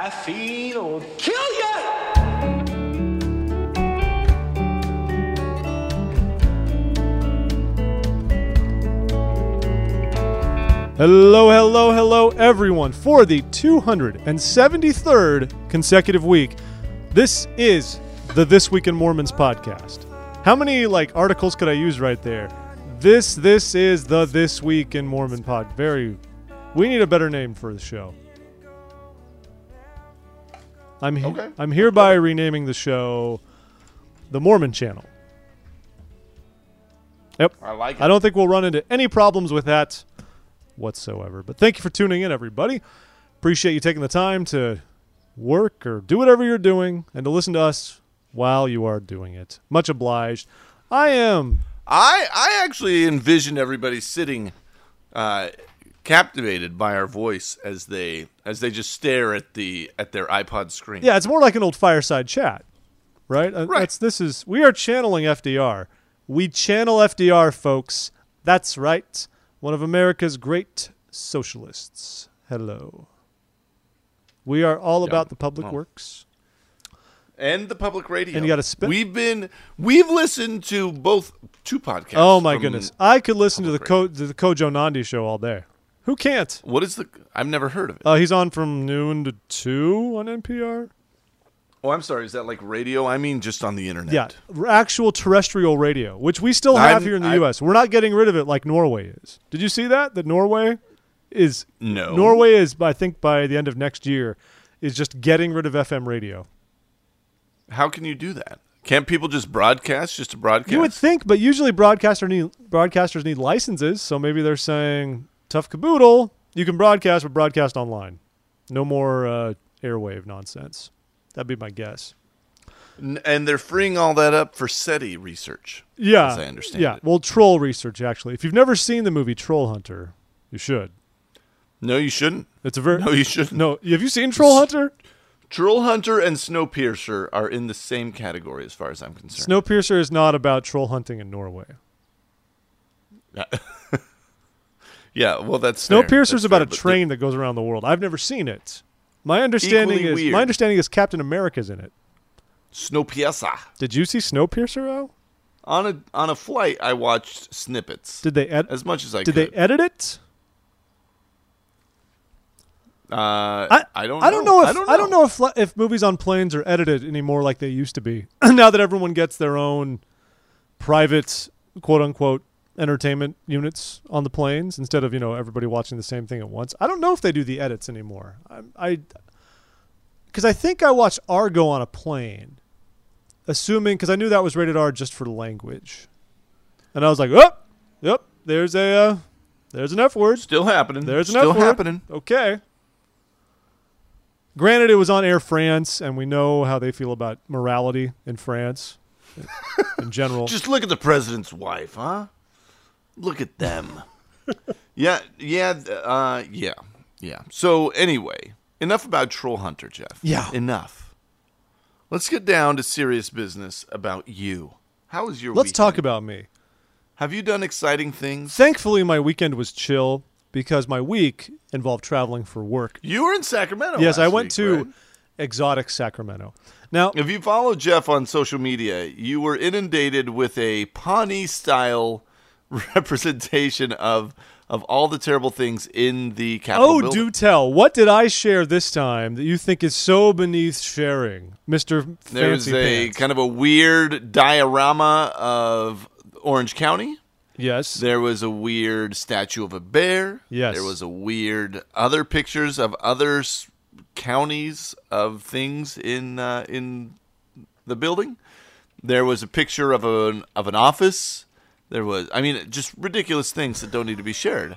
Caffeine will kill you! Hello, everyone, for the 273rd consecutive week. This is the This Week in Mormons podcast. How many, articles could I use right there? This is the This Week in Mormon pod. We need a better name for the show. I'm hereby renaming the show The Mormon Channel. Yep. I like it. I don't think we'll run into any problems with that whatsoever. But thank you for tuning in, everybody. Appreciate you taking the time to work or do whatever you're doing and to listen to us while you are doing it. Much obliged. I actually envisioned everybody sitting captivated by our voice as they just stare at their iPod screen. Yeah, it's more like an old fireside chat, right? Right. We are channeling FDR. We channel FDR, folks. That's right. One of America's great socialists. Hello. We are all about the public works. And the public radio. And you got to spit. We've listened to two podcasts. Oh my goodness. I could listen to the Kojo Nandi show all day. Who can't? I've never heard of it. He's on from noon to 2 on NPR. Oh, I'm sorry. Is that like radio? I mean just on the internet. Yeah, actual terrestrial radio, which we still have here in the U.S. We're not getting rid of it like Norway is. Did you see that? That Norway is... No. Norway is, I think, by the end of next year, is just getting rid of FM radio. How can you do that? Can't people just broadcast just to broadcast? You would think, but usually broadcasters need licenses, so maybe they're saying, tough caboodle, you can broadcast, but broadcast online. No more airwave nonsense. That'd be my guess. And they're freeing all that up for SETI research. Yeah. As I understand it. Well, troll research, actually. If you've never seen the movie Troll Hunter, you should. No, you shouldn't. No, you shouldn't. No, have you seen Troll Hunter? Troll Hunter and Snowpiercer are in the same category as far as I'm concerned. Snowpiercer is not about troll hunting in Norway. Yeah, well, that's Snowpiercer is about a train that goes around the world. I've never seen it. My understanding is Captain America's in it. Snowpiercer. Did you see Snowpiercer, Al? On a flight, I watched snippets. Did they as much as I could? Did they edit it? I don't know. I don't know if movies on planes are edited anymore like they used to be. Now that everyone gets their own private, quote unquote, entertainment units on the planes instead of everybody watching the same thing at once. I don't know if they do the edits anymore. Because I think I watched Argo on a plane, because I knew that was rated R just for language, and I was like, oh, yep, there's an F word. Still happening. There's an F word. Still happening. Okay. Granted, it was on Air France, and we know how they feel about morality in France in general. Just look at the president's wife, huh? Look at them. Yeah. So anyway, enough about Troll Hunter, Jeff. Yeah. Enough. Let's get down to serious business about you. How was your weekend? Let's talk about me. Have you done exciting things? Thankfully, my weekend was chill because my week involved traveling for work. You were in Sacramento Yes, last I went week, to right? exotic Sacramento. Now, if you follow Jeff on social media, you were inundated with a Pawnee-style representation of all the terrible things in the Capitol building. Do tell. What did I share this time that you think is so beneath sharing, Mr. Fancy There's a Pants? kind of a weird diorama of Orange County. Yes. There was a weird statue of a bear. Yes. There was a weird other pictures of other counties of things in the building. There was a picture of an office. There was, just ridiculous things that don't need to be shared.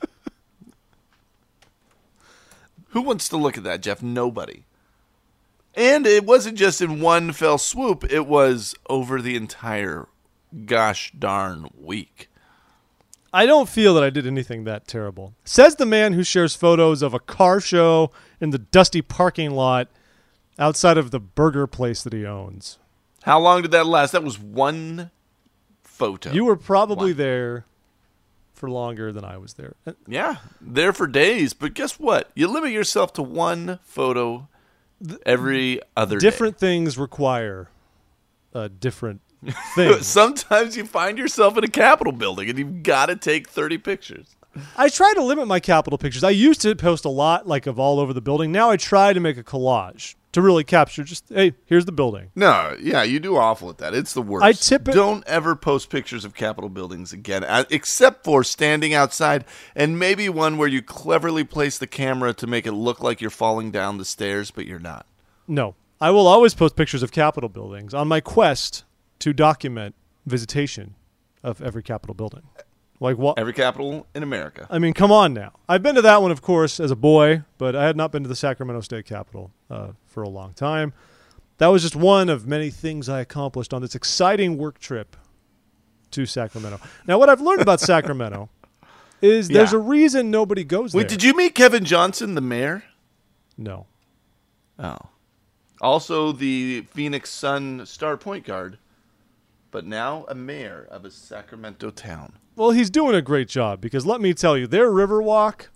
Who wants to look at that, Jeff? Nobody. And it wasn't just in one fell swoop. It was over the entire gosh darn week. I don't feel that I did anything that terrible. Says the man who shares photos of a car show in the dusty parking lot outside of the burger place that he owns. How long did that last? That was one photo. You were probably there for longer than I was there. Yeah, there for days. But guess what? You limit yourself to one photo every other Different things require different things. Sometimes you find yourself in a Capitol building and you've got to take 30 pictures. I try to limit my Capitol pictures. I used to post a lot, like of all over the building. Now I try to make a collage to really capture just, hey, here's the building. No, yeah, you do awful at that. It's the worst. I tip it- Don't ever post pictures of Capitol buildings again, except for standing outside and maybe one where you cleverly place the camera to make it look like you're falling down the stairs, but you're not. No. I will always post pictures of Capitol buildings on my quest to document visitation of every Capitol building. Like what? Every Capitol in America. I mean, come on now. I've been to that one, of course, as a boy, but I had not been to the Sacramento State Capitol for a long time. That was just one of many things I accomplished on this exciting work trip to Sacramento. Now, what I've learned about Sacramento is there's a reason nobody goes there. Wait, did you meet Kevin Johnson, the mayor? No. Oh. Also the Phoenix Sun star point guard, but now a mayor of a Sacramento town. Well, he's doing a great job because let me tell you, their Riverwalk,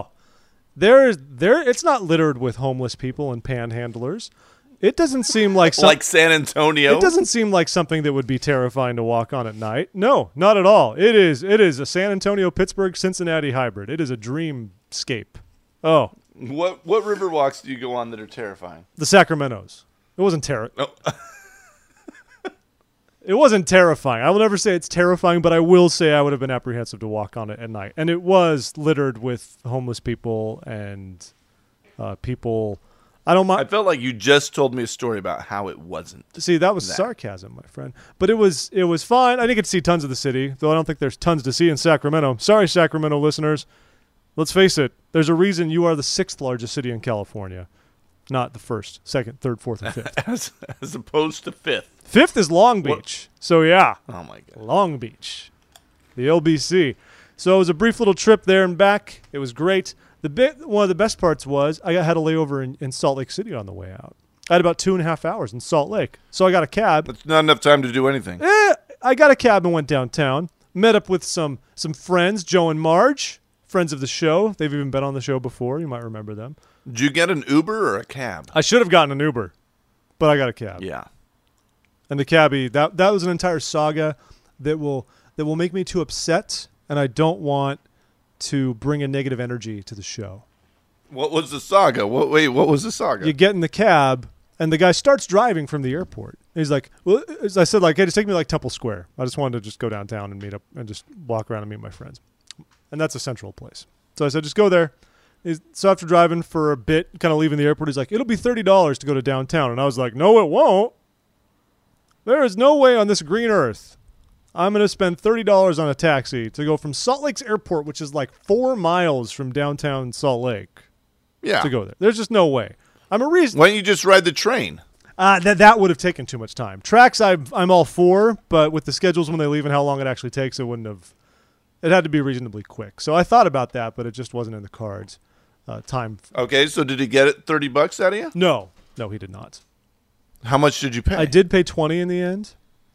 it's not littered with homeless people and panhandlers. It doesn't seem like Like San Antonio. It doesn't seem like something that would be terrifying to walk on at night. No, not at all. It is a San Antonio, Pittsburgh, Cincinnati hybrid. It is a dreamscape. Oh, What river walks do you go on that are terrifying? the Sacramentos. It wasn't Oh. It wasn't terrifying. I will never say it's terrifying, but I will say I would have been apprehensive to walk on it at night. And it was littered with homeless people and people. I don't mind. I felt like you just told me a story about how it wasn't. See, that was sarcasm, my friend. But it was fine. I didn't get to see tons of the city, though I don't think there's tons to see in Sacramento. Sorry, Sacramento listeners. Let's face it. There's a reason you are the 6th largest city in California, not the 1st, 2nd, 3rd, 4th, and 5th. As opposed to 5th. 5th is Long Beach. So, yeah. Oh, my God. Long Beach. The LBC. So it was a brief little trip there and back. It was great. One of the best parts was I had a layover in Salt Lake City on the way out. I had about 2.5 hours in Salt Lake. So I got a cab. That's not enough time to do anything. I got a cab and went downtown. Met up with some friends, Joe and Marge, friends of the show. They've even been on the show before. You might remember them. Did you get an Uber or a cab? I should have gotten an Uber, but I got a cab. Yeah. And the cabbie, that was an entire saga that will make me too upset, and I don't want to bring a negative energy to the show. What was the saga? What was the saga? You get in the cab, and the guy starts driving from the airport. And he's like, well, I said, like, hey, just take me like Temple Square. I just wanted to just go downtown and meet up and just walk around and meet my friends. And that's a central place. So I said, just go there. So after driving for a bit, kind of leaving the airport, he's like, it'll be $30 to go to downtown. And I was like, no, it won't. There is no way on this green earth I'm going to spend $30 on a taxi to go from Salt Lake's airport, which is like 4 miles from downtown Salt Lake, to go there. There's just no way. I'm a reason. Why don't you just ride the train? That would have taken too much time. Tracks I'm all for, but with the schedules when they leave and how long it actually takes, it had to be reasonably quick. So I thought about that, but it just wasn't in the cards. Time. Okay, so did he get it $30 out of you? No, he did not. How much did you pay? I did pay $20 in the end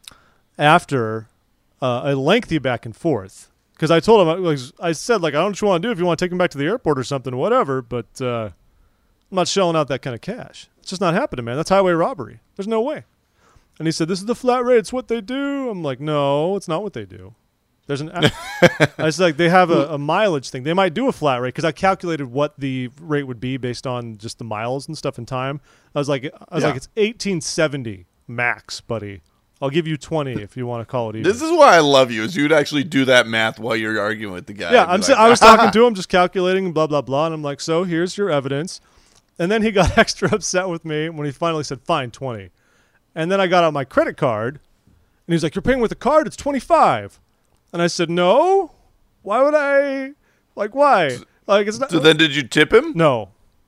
after a lengthy back and forth. Because I told him, I said, like, I don't know what you want to do. If you want to take him back to the airport or something, whatever. But I'm not shelling out that kind of cash. It's just not happening, man. That's highway robbery. There's no way. And he said, this is the flat rate. It's what they do. I'm like, no, it's not what they do. There's I was like, they have a mileage thing. They might do a flat rate because I calculated what the rate would be based on just the miles and stuff and time. I was like, it's 1870 max, buddy. I'll give you 20 if you want to call it even. This is why I love you, is you'd actually do that math while you're arguing with the guy. Yeah, I was talking to him, just calculating, blah, blah, blah. And I'm like, so here's your evidence. And then he got extra upset with me when he finally said, fine, 20. And then I got out my credit card, and he's like, you're paying with a card? It's 25. And I said, no. Why would I? Like, why? Like, it's not. So then, did you tip him? No.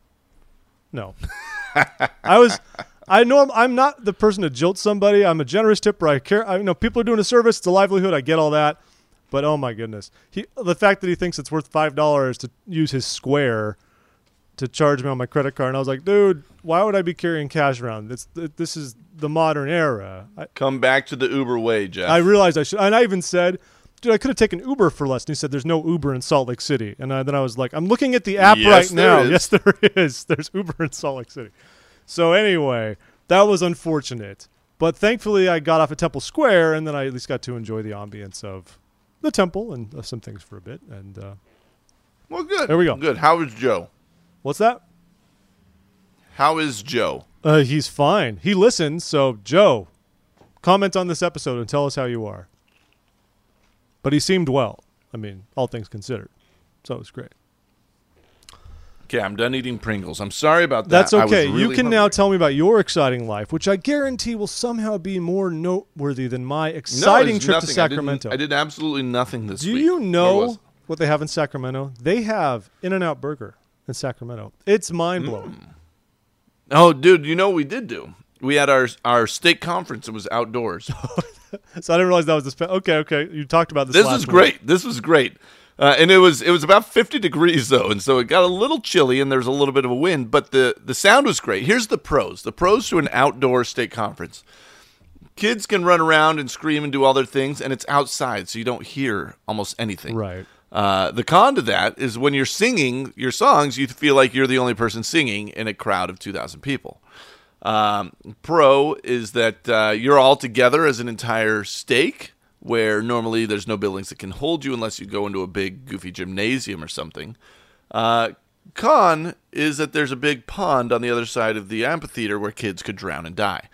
I know I'm not the person to jilt somebody. I'm a generous tipper. I care. I know people are doing a service. It's a livelihood. I get all that. But oh my goodness, the fact that he thinks it's worth $5 to use his Square to charge me on my credit card, and I was like, dude, why would I be carrying cash around? This is the modern era. Come back to the Uber way, Jeff. I realized I should, and I even said, dude, I could have taken Uber for less. And he said, there's no Uber in Salt Lake City. And then I was like, I'm looking at the app right now. Is. Yes, there is. There's Uber in Salt Lake City. So anyway, that was unfortunate. But thankfully, I got off at Temple Square, and then I at least got to enjoy the ambience of the temple and some things for a bit. And Well, good. There we go. Good. How is Joe? what's that? How is Joe? He's fine. He listens. So, Joe, comment on this episode and tell us how you are. But he seemed well. I mean, all things considered. So it was great. Okay, I'm done eating Pringles. I'm sorry about that. That's I was okay. really You can hungry. now tell me about your exciting life, which I guarantee will somehow be more noteworthy than my exciting it's trip to nothing. Sacramento. I did absolutely nothing this Do week. you Where know was it? what they have in Sacramento? They have In-N-Out Burger in Sacramento. It's mind-blowing. Oh, dude, you know what we did do? We had our state conference. It was outdoors. So I didn't realize that was okay. You talked about this This last was week. great. This was great. And it was about 50 degrees, though, and so it got a little chilly, and there was a little bit of a wind, but the sound was great. Here's the pros. The pros to an outdoor state conference. Kids can run around and scream and do all their things, and it's outside, so you don't hear almost anything. Right. The con to that is when you're singing your songs, you feel like you're the only person singing in a crowd of 2,000 people. Pro is that you're all together as an entire stake, where normally there's no buildings that can hold you unless you go into a big, goofy gymnasium or something. Con is that there's a big pond on the other side of the amphitheater where kids could drown and die.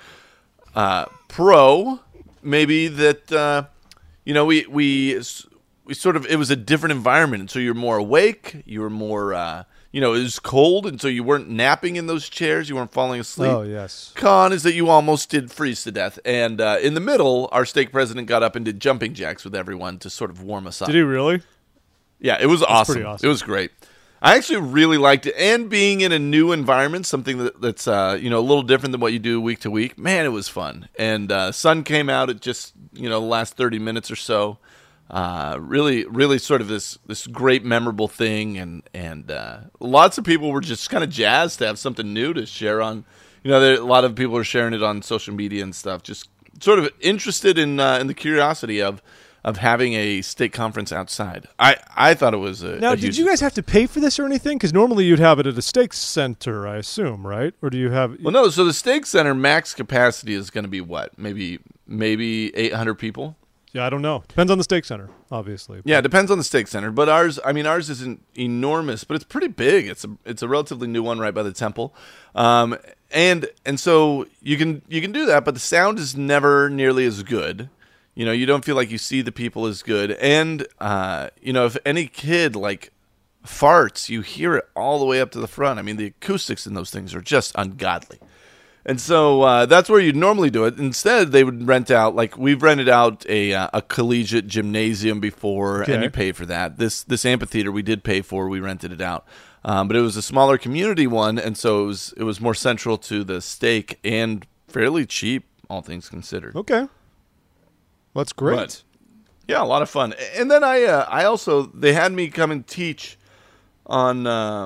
Pro, maybe that, we sort of, it was a different environment, and so you're more awake, you were more, it was cold, and so you weren't napping in those chairs, you weren't falling asleep. Oh, yes. Con is that you almost did freeze to death, and in the middle, our stake president got up and did jumping jacks with everyone to sort of warm us up. Did he really? Yeah, it was awesome. pretty awesome. It was great. I actually really liked it, and being in a new environment, something that's a little different than what you do week to week. Man, it was fun. And sun came out at just the last 30 minutes or so. Really, really sort of this great memorable thing, and lots of people were just kind of jazzed to have something new to share on. A lot of people are sharing it on social media and stuff. Just sort of interested in the curiosity of having a state conference outside. I thought it was Now, a did huge- you guys have to pay for this or anything? Because normally you'd have it at a stake center, I assume, right? Or do you have... Well, no. So the stake center max capacity is going to be what? Maybe 800 people. Yeah, I don't know. Depends on the stake center, obviously. Yeah, it depends on the stake center, but ours isn't enormous, but it's pretty big. It's a relatively new one right by the temple, and so you can do that, but the sound is never nearly as good. You don't feel like you see the people as good, and if any kid like farts, you hear it all the way up to the front. I mean, the acoustics in those things are just ungodly. And so that's where you'd normally do it. Instead, they would rent out, like we've rented out a collegiate gymnasium before, Okay. and you pay for that. This amphitheater we did pay for. We rented it out, but it was a smaller community one, and so it was more central to the stake and fairly cheap, all things considered. Okay. That's great. But, yeah, a lot of fun. And then I also they had me come and teach on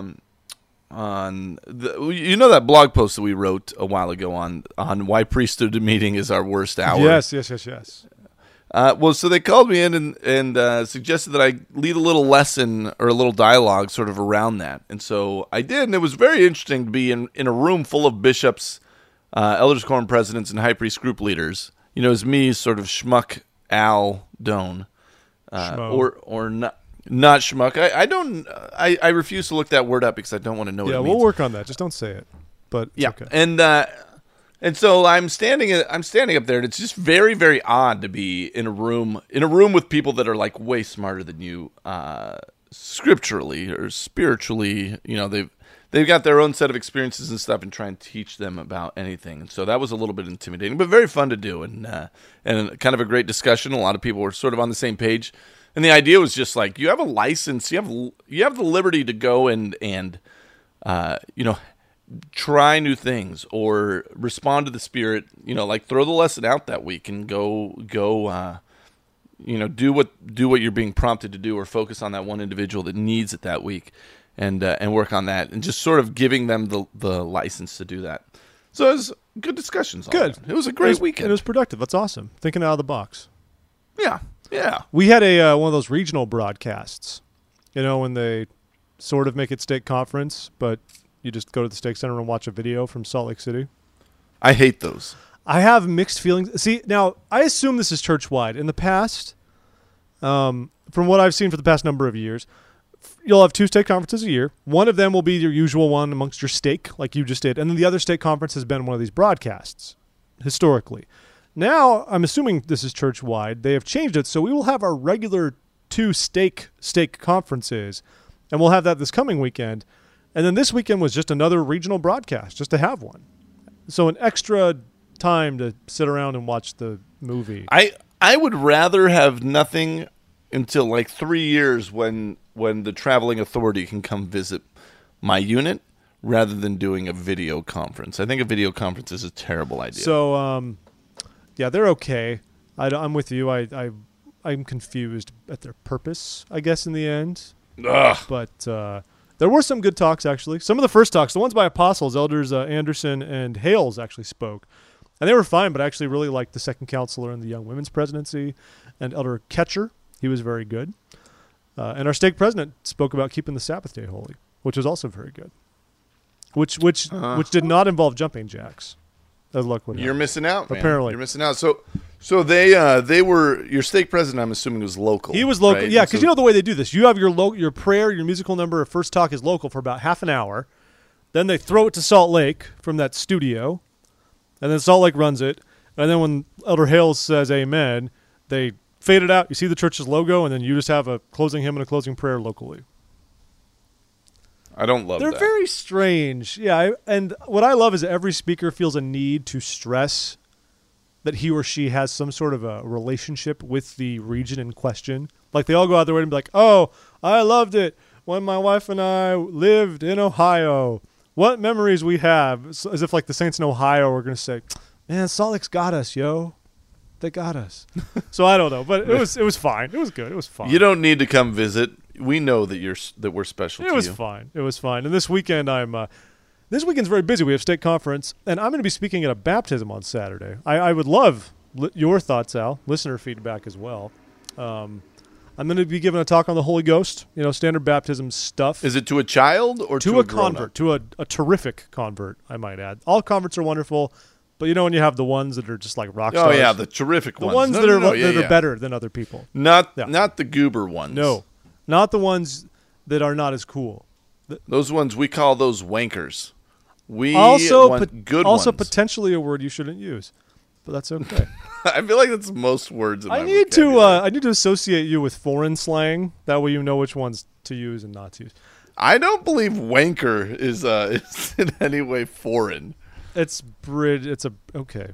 that blog post that we wrote a while ago on why priesthood meeting is our worst hour. Yes. So they called me in and suggested that I lead a little lesson or a little dialogue sort of around that. And so I did, and it was very interesting to be in a room full of bishops, elders quorum presidents, and high priest group leaders. As me, sort of schmuck Al Doan, Schmo. or not schmuck. I refuse to look that word up because I don't want to know what Yeah, it means. we'll work on that. Just don't say it. But it's Yeah, okay. and so I'm standing up there, and it's just very, very odd to be in a room with people that are like way smarter than you, scripturally or spiritually. They've got their own set of experiences and stuff, and try and teach them about anything. And so that was a little bit intimidating, but very fun to do, and kind of a great discussion. A lot of people were sort of on the same page, and the idea was just like you have a license, you have the liberty to go and try new things or respond to the Spirit, like throw the lesson out that week and go do what you're being prompted to do, or focus on that one individual that needs it that week, and work on that, and just sort of giving them the license to do that. So it was good discussions. Good. It was a great weekend. It was productive. That's awesome. Thinking out of the box. Yeah. We had a one of those regional broadcasts, when they sort of make it state conference, but You just go to the Stake Center and watch a video from Salt Lake City. I hate those. I have mixed feelings. See, now, I assume this is church-wide. In the past, from what I've seen for the past number of years, you'll have 2 stake conferences a year. One of them will be your usual one amongst your stake, like you just did. And then the other stake conference has been one of these broadcasts, historically. Now, I'm assuming this is church-wide. They have changed it, so we will have our regular 2 stake conferences, and we'll have that this coming weekend. And then this weekend was just another regional broadcast, just to have one. So an extra time to sit around and watch the movie. I would rather have nothing until like 3 years when the traveling authority can come visit my unit rather than doing a video conference. I think a video conference is a terrible idea. So, yeah, they're okay. I'm with you. I'm confused at their purpose, I guess, in the end. Ugh. But there were some good talks, actually. Some of the first talks, the ones by apostles, Elders Anderson and Hales actually spoke. And they were fine, but I actually really liked the second counselor in the Young Women's Presidency and Elder Ketcher. He was very good. And our stake president spoke about keeping the Sabbath day holy, which was also very good. Which did not involve jumping jacks. As luck would have. You're missing out, man. Apparently. You're missing out. So they were your stake president. I'm assuming was local. He was local, right? yeah. Because you know the way they do this. You have your prayer, your musical number, first talk is local for about half an hour. Then they throw it to Salt Lake from that studio, and then Salt Lake runs it. And then when Elder Hales says Amen, they fade it out. You see the church's logo, and then you just have a closing hymn and a closing prayer locally. I don't love They're that. very strange. Yeah, and what I love is that every speaker feels a need to stress that he or she has some sort of a relationship with the region in question. Like they all go out their way and be like, oh, I loved it when my wife and I lived in Ohio. What memories we have. As if like the Saints in Ohio were going to say, man, Salt Lake's got us, yo. They got us. So I don't know, but it was fine. It was good. It was fine. You don't need to come visit. We know that we're special to you. It was fine. It was fine. And this weekend, this weekend's very busy. We have stake conference, and I'm going to be speaking at a baptism on Saturday. I would love your thoughts, Al, listener feedback as well. I'm going to be giving a talk on the Holy Ghost, standard baptism stuff. Is it to a child or to a grown-up? convert, to a terrific convert, I might add. All converts are wonderful, but when you have the ones that are just like rock stars. Oh yeah, the terrific ones. The ones No, that no, are no, that yeah. are better than other people. Not the goober ones. No, not the ones that are not as cool. Those ones, we call those wankers. We Also, want good also ones. potentially a word you shouldn't use, but that's okay. I feel like that's most words in my I need vocabulary. to associate you with foreign slang. That way, you know which ones to use and not to use. I don't believe wanker is in any way foreign. It's Brit. It's okay.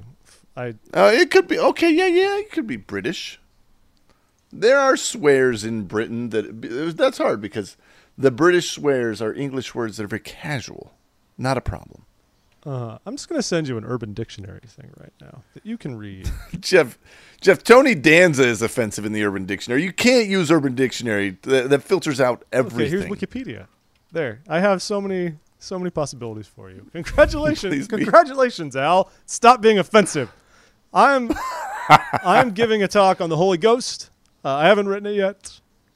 It could be okay. Yeah. It could be British. There are swears in Britain that's hard because the British swears are English words that are very casual. Not a problem. I'm just gonna send you an Urban Dictionary thing right now that you can read. Jeff, Tony Danza is offensive in the Urban Dictionary. You can't use Urban Dictionary. That filters out everything. Okay, here's Wikipedia. There, I have so many possibilities for you. Congratulations, Please be. Congratulations, Al. Stop being offensive. I'm giving a talk on the Holy Ghost. I haven't written it yet.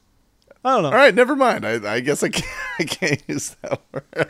I don't know. All right, never mind. I guess I can't use that word.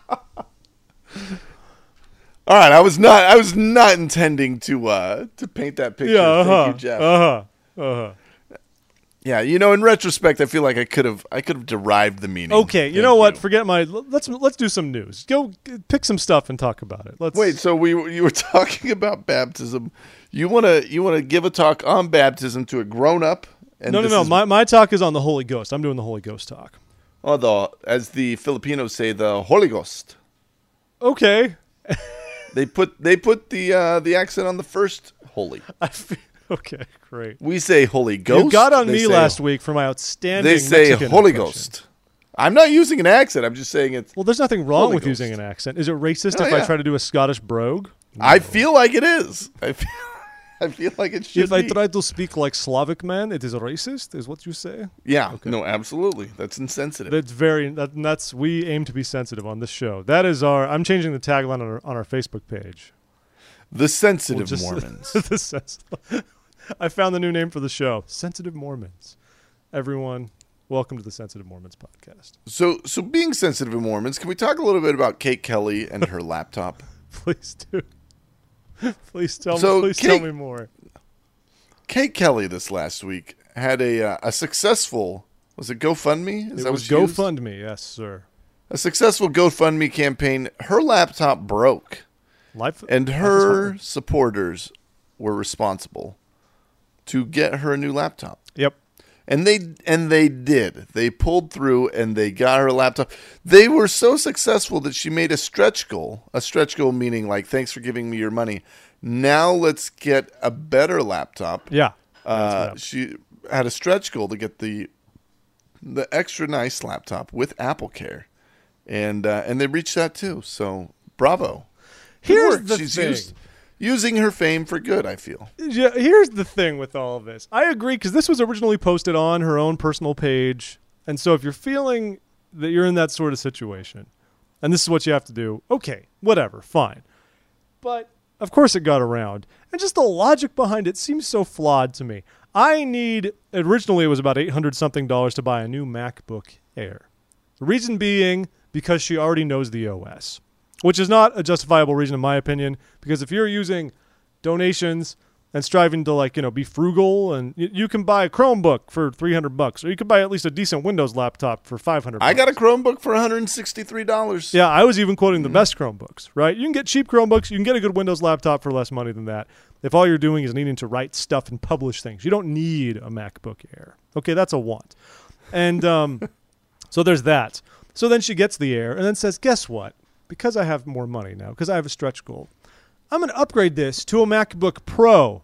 All right, I was not intending to paint that picture. Yeah, Thank you, Jeff. Yeah, in retrospect, I feel like I could have derived the meaning. Okay, you Thank know what? Forget let's do some news. Go pick some stuff and talk about it. Wait, so you were talking about baptism. You wanna give a talk on baptism to a grown up? No. My talk is on the Holy Ghost. I'm doing the Holy Ghost talk. Oh, as the Filipinos say, the Holy Ghost. Okay. They put the accent on the first holy. Okay, great. We say Holy Ghost. You got on They me say- last week for my outstanding They say Mexican Holy impression. Ghost. I'm not using an accent. I'm just saying it's. Well, there's nothing wrong Holy with Ghost. using an accent. Is it racist Oh, if I yeah. try to do a Scottish brogue? I feel like it is. I feel like it should If I be. try to speak like Slavic man, it is racist, is what you say? Yeah. No, absolutely. That's insensitive. That's we aim to be sensitive on this show. That is I'm changing the tagline on our Facebook page. The sensitive Just- Mormons. I found the new name for the show. Sensitive Mormons. Everyone, Welcome to the Sensitive Mormons podcast. So being sensitive to Mormons, can we talk a little bit about Kate Kelly and her laptop? Please do. Please tell me more. Kate Kelly this last week had a successful, was it GoFundMe? It was GoFundMe, yes, sir. A successful GoFundMe campaign. Her laptop broke, and her supporters were responsible to get her a new laptop. Yep. And they did. They pulled through and they got her a laptop. They were so successful that she made a stretch goal. A stretch goal meaning like, thanks for giving me your money. Now let's get a better laptop. Yeah. She had a stretch goal to get the extra nice laptop with Apple Care. And they reached that too. So bravo. Here's the She's thing. Using her fame for good, I feel. Yeah, here's the thing with all of this. I agree, because this was originally posted on her own personal page. And so if you're feeling that you're in that sort of situation, and this is what you have to do, okay, whatever, fine. But, of course, it got around. And just the logic behind it seems so flawed to me. Originally it was about $800-something to buy a new MacBook Air. The reason being, because she already knows the OS. Which is not a justifiable reason, in my opinion, because if you're using donations and striving to be frugal, and you can buy a Chromebook for $300, or you could buy at least a decent Windows laptop for $500. I got a Chromebook for $163. Yeah, I was even quoting the best Chromebooks, right? You can get cheap Chromebooks, you can get a good Windows laptop for less money than that. If all you're doing is needing to write stuff and publish things, you don't need a MacBook Air. Okay, that's a want. And so there's that. So then she gets the Air and then says, guess what? Because I have more money now, because I have a stretch goal, I'm going to upgrade this to a MacBook Pro.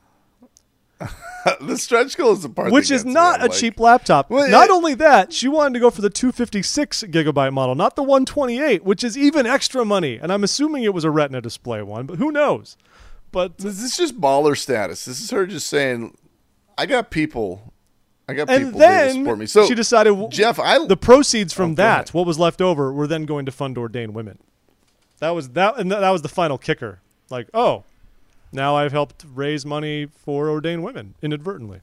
The stretch goal is the part which is not a cheap laptop. Well, not only that, she wanted to go for the 256 gigabyte model, not the 128, which is even extra money. And I'm assuming it was a Retina display one, but who knows? But this is just baller status. This is her just saying, I got people and there to then support me. So she decided, Jeff, the proceeds from go ahead. what was left over, were then going to fund ordained women. That was the final kicker. Like, oh, now I've helped raise money for ordained women inadvertently.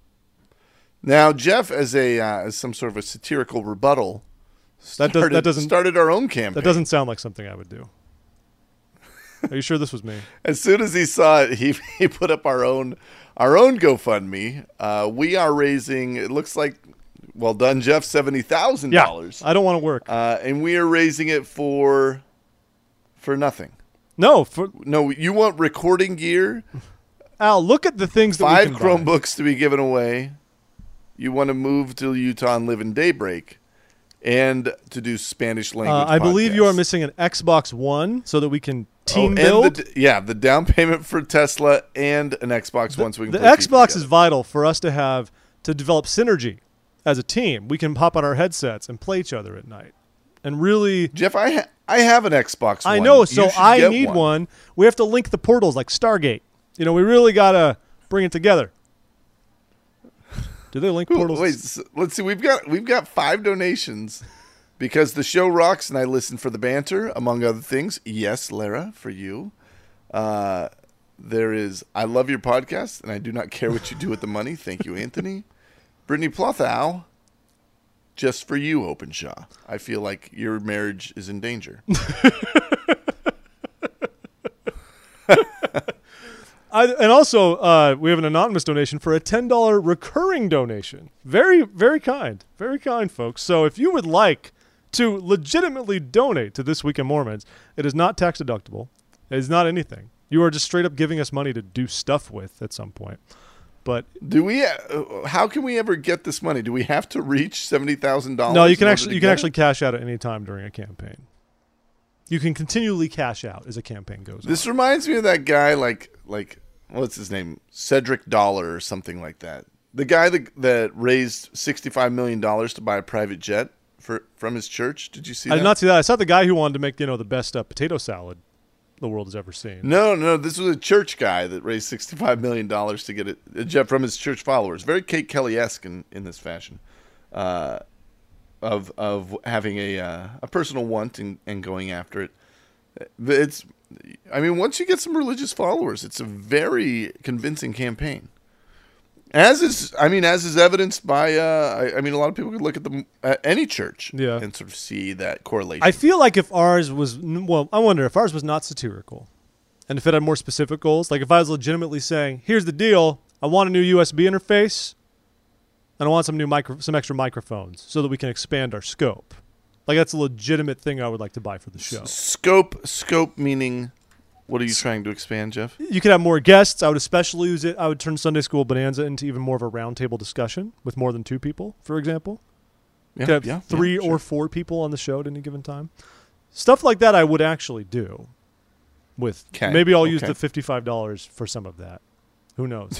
Now, Jeff, as some sort of a satirical rebuttal, started our own campaign. That doesn't sound like something I would do. Are you sure this was me? As soon as he saw it, he put up our own GoFundMe. We are raising, it looks like, well done, Jeff, $70,000. Yeah, I don't want to work. And we are raising it for nothing. No, you want recording gear? Al, look at the things that 5 we can Chromebooks to be given away. You want to move to Utah and live in Daybreak, and to do Spanish language. I believe podcasts. you are missing an Xbox One so that we can team build. The down payment for Tesla and an Xbox One, so we can the play Xbox is vital for us to develop synergy as a team. We can pop on our headsets and play each other at night, and really. Jeff, I have an Xbox One. I know, so I need one. We have to link the portals like Stargate. We really gotta bring it together. Do they link portals? Wait, let's see. We've got 5 donations because the show rocks, and I listen for the banter, among other things. Yes, Lara, for you. There is I love your podcast, and I do not care what you do with the money. Thank you, Anthony. Brittany Plothow. Just for you, Openshaw. I feel like your marriage is in danger. And also, we have an anonymous donation for a $10 recurring donation. Very, very kind. Very kind, folks. So if you would like to legitimately donate to This Week in Mormons, it is not tax deductible. It is not anything. You are just straight up giving us money to do stuff with at some point. But how can we ever get this money? Do we have to reach $70,000? No, you can actually cash out at any time during a campaign. You can continually cash out as a campaign goes on. This reminds me of that guy, like what's his name? Cedric Dollar or something like that. The guy that raised $65 million to buy a private jet from his church. Did you see that? I did not see that. I saw the guy who wanted to make the best potato salad the world has ever seen. No, this was a church guy that raised $65 million to get a jet from his church followers. Very Kate Kelly-esque in this fashion, of having a personal want and going after it. Once you get some religious followers, it's a very convincing campaign. As is evidenced by, a lot of people could look at any church and sort of see that correlation. I feel like if ours was, I wonder if ours was not satirical and if it had more specific goals. Like if I was legitimately saying, here's the deal, I want a new USB interface and I want some extra microphones so that we can expand our scope. Like that's a legitimate thing I would like to buy for the show. Scope meaning, what are you trying to expand, Jeff? You could have more guests. I would especially use it. I would turn Sunday School Bonanza into even more of a roundtable discussion with more than 2 people, for example. You could have 3 or 4 people on the show at any given time. Stuff like that I would actually do. Maybe I'll use the $55 for some of that. Who knows?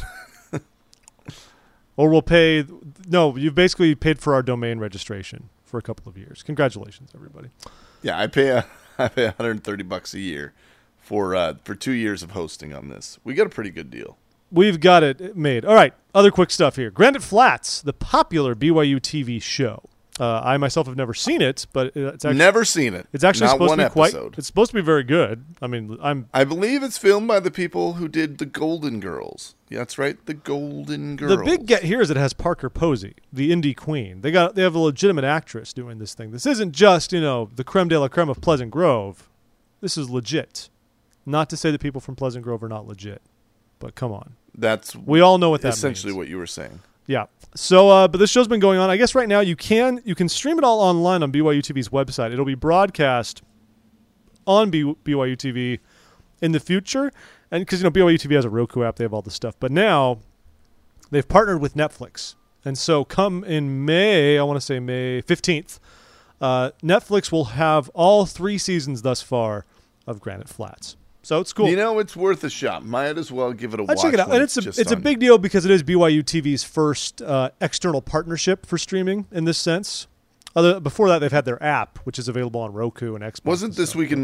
Or we'll pay. No, you've basically paid for our domain registration for a couple of years. Congratulations, everybody. Yeah, I pay $130 a year for 2 years of hosting on this. We got a pretty good deal. We've got it made. All right, other quick stuff here. Granite Flats, the popular BYU TV show. I myself have never seen it, but it's actually never seen it. It's actually Not supposed one to be episode. It's supposed to be very good. I mean, I believe it's filmed by the people who did The Golden Girls. Yeah, that's right, The Golden Girls. The big get here is it has Parker Posey, the indie queen. They have a legitimate actress doing this thing. This isn't just the creme de la creme of Pleasant Grove. This is legit. Not to say that people from Pleasant Grove are not legit, but come on. We all know what that means. Essentially what you were saying. Yeah. So, but this show's been going on. I guess right now you can stream it all online on BYU TV's website. It'll be broadcast on BYU TV in the future, and because BYU TV has a Roku app, they have all this stuff. But now they've partnered with Netflix, and so come in May, I want to say May 15th, Netflix will have all 3 seasons thus far of Granite Flats. So it's cool. It's worth a shot. Might as well give it a watch. Check it out. And it's a big deal because it is BYU TV's first external partnership for streaming in this sense. Before that, they've had their app, which is available on Roku and Xbox. Wasn't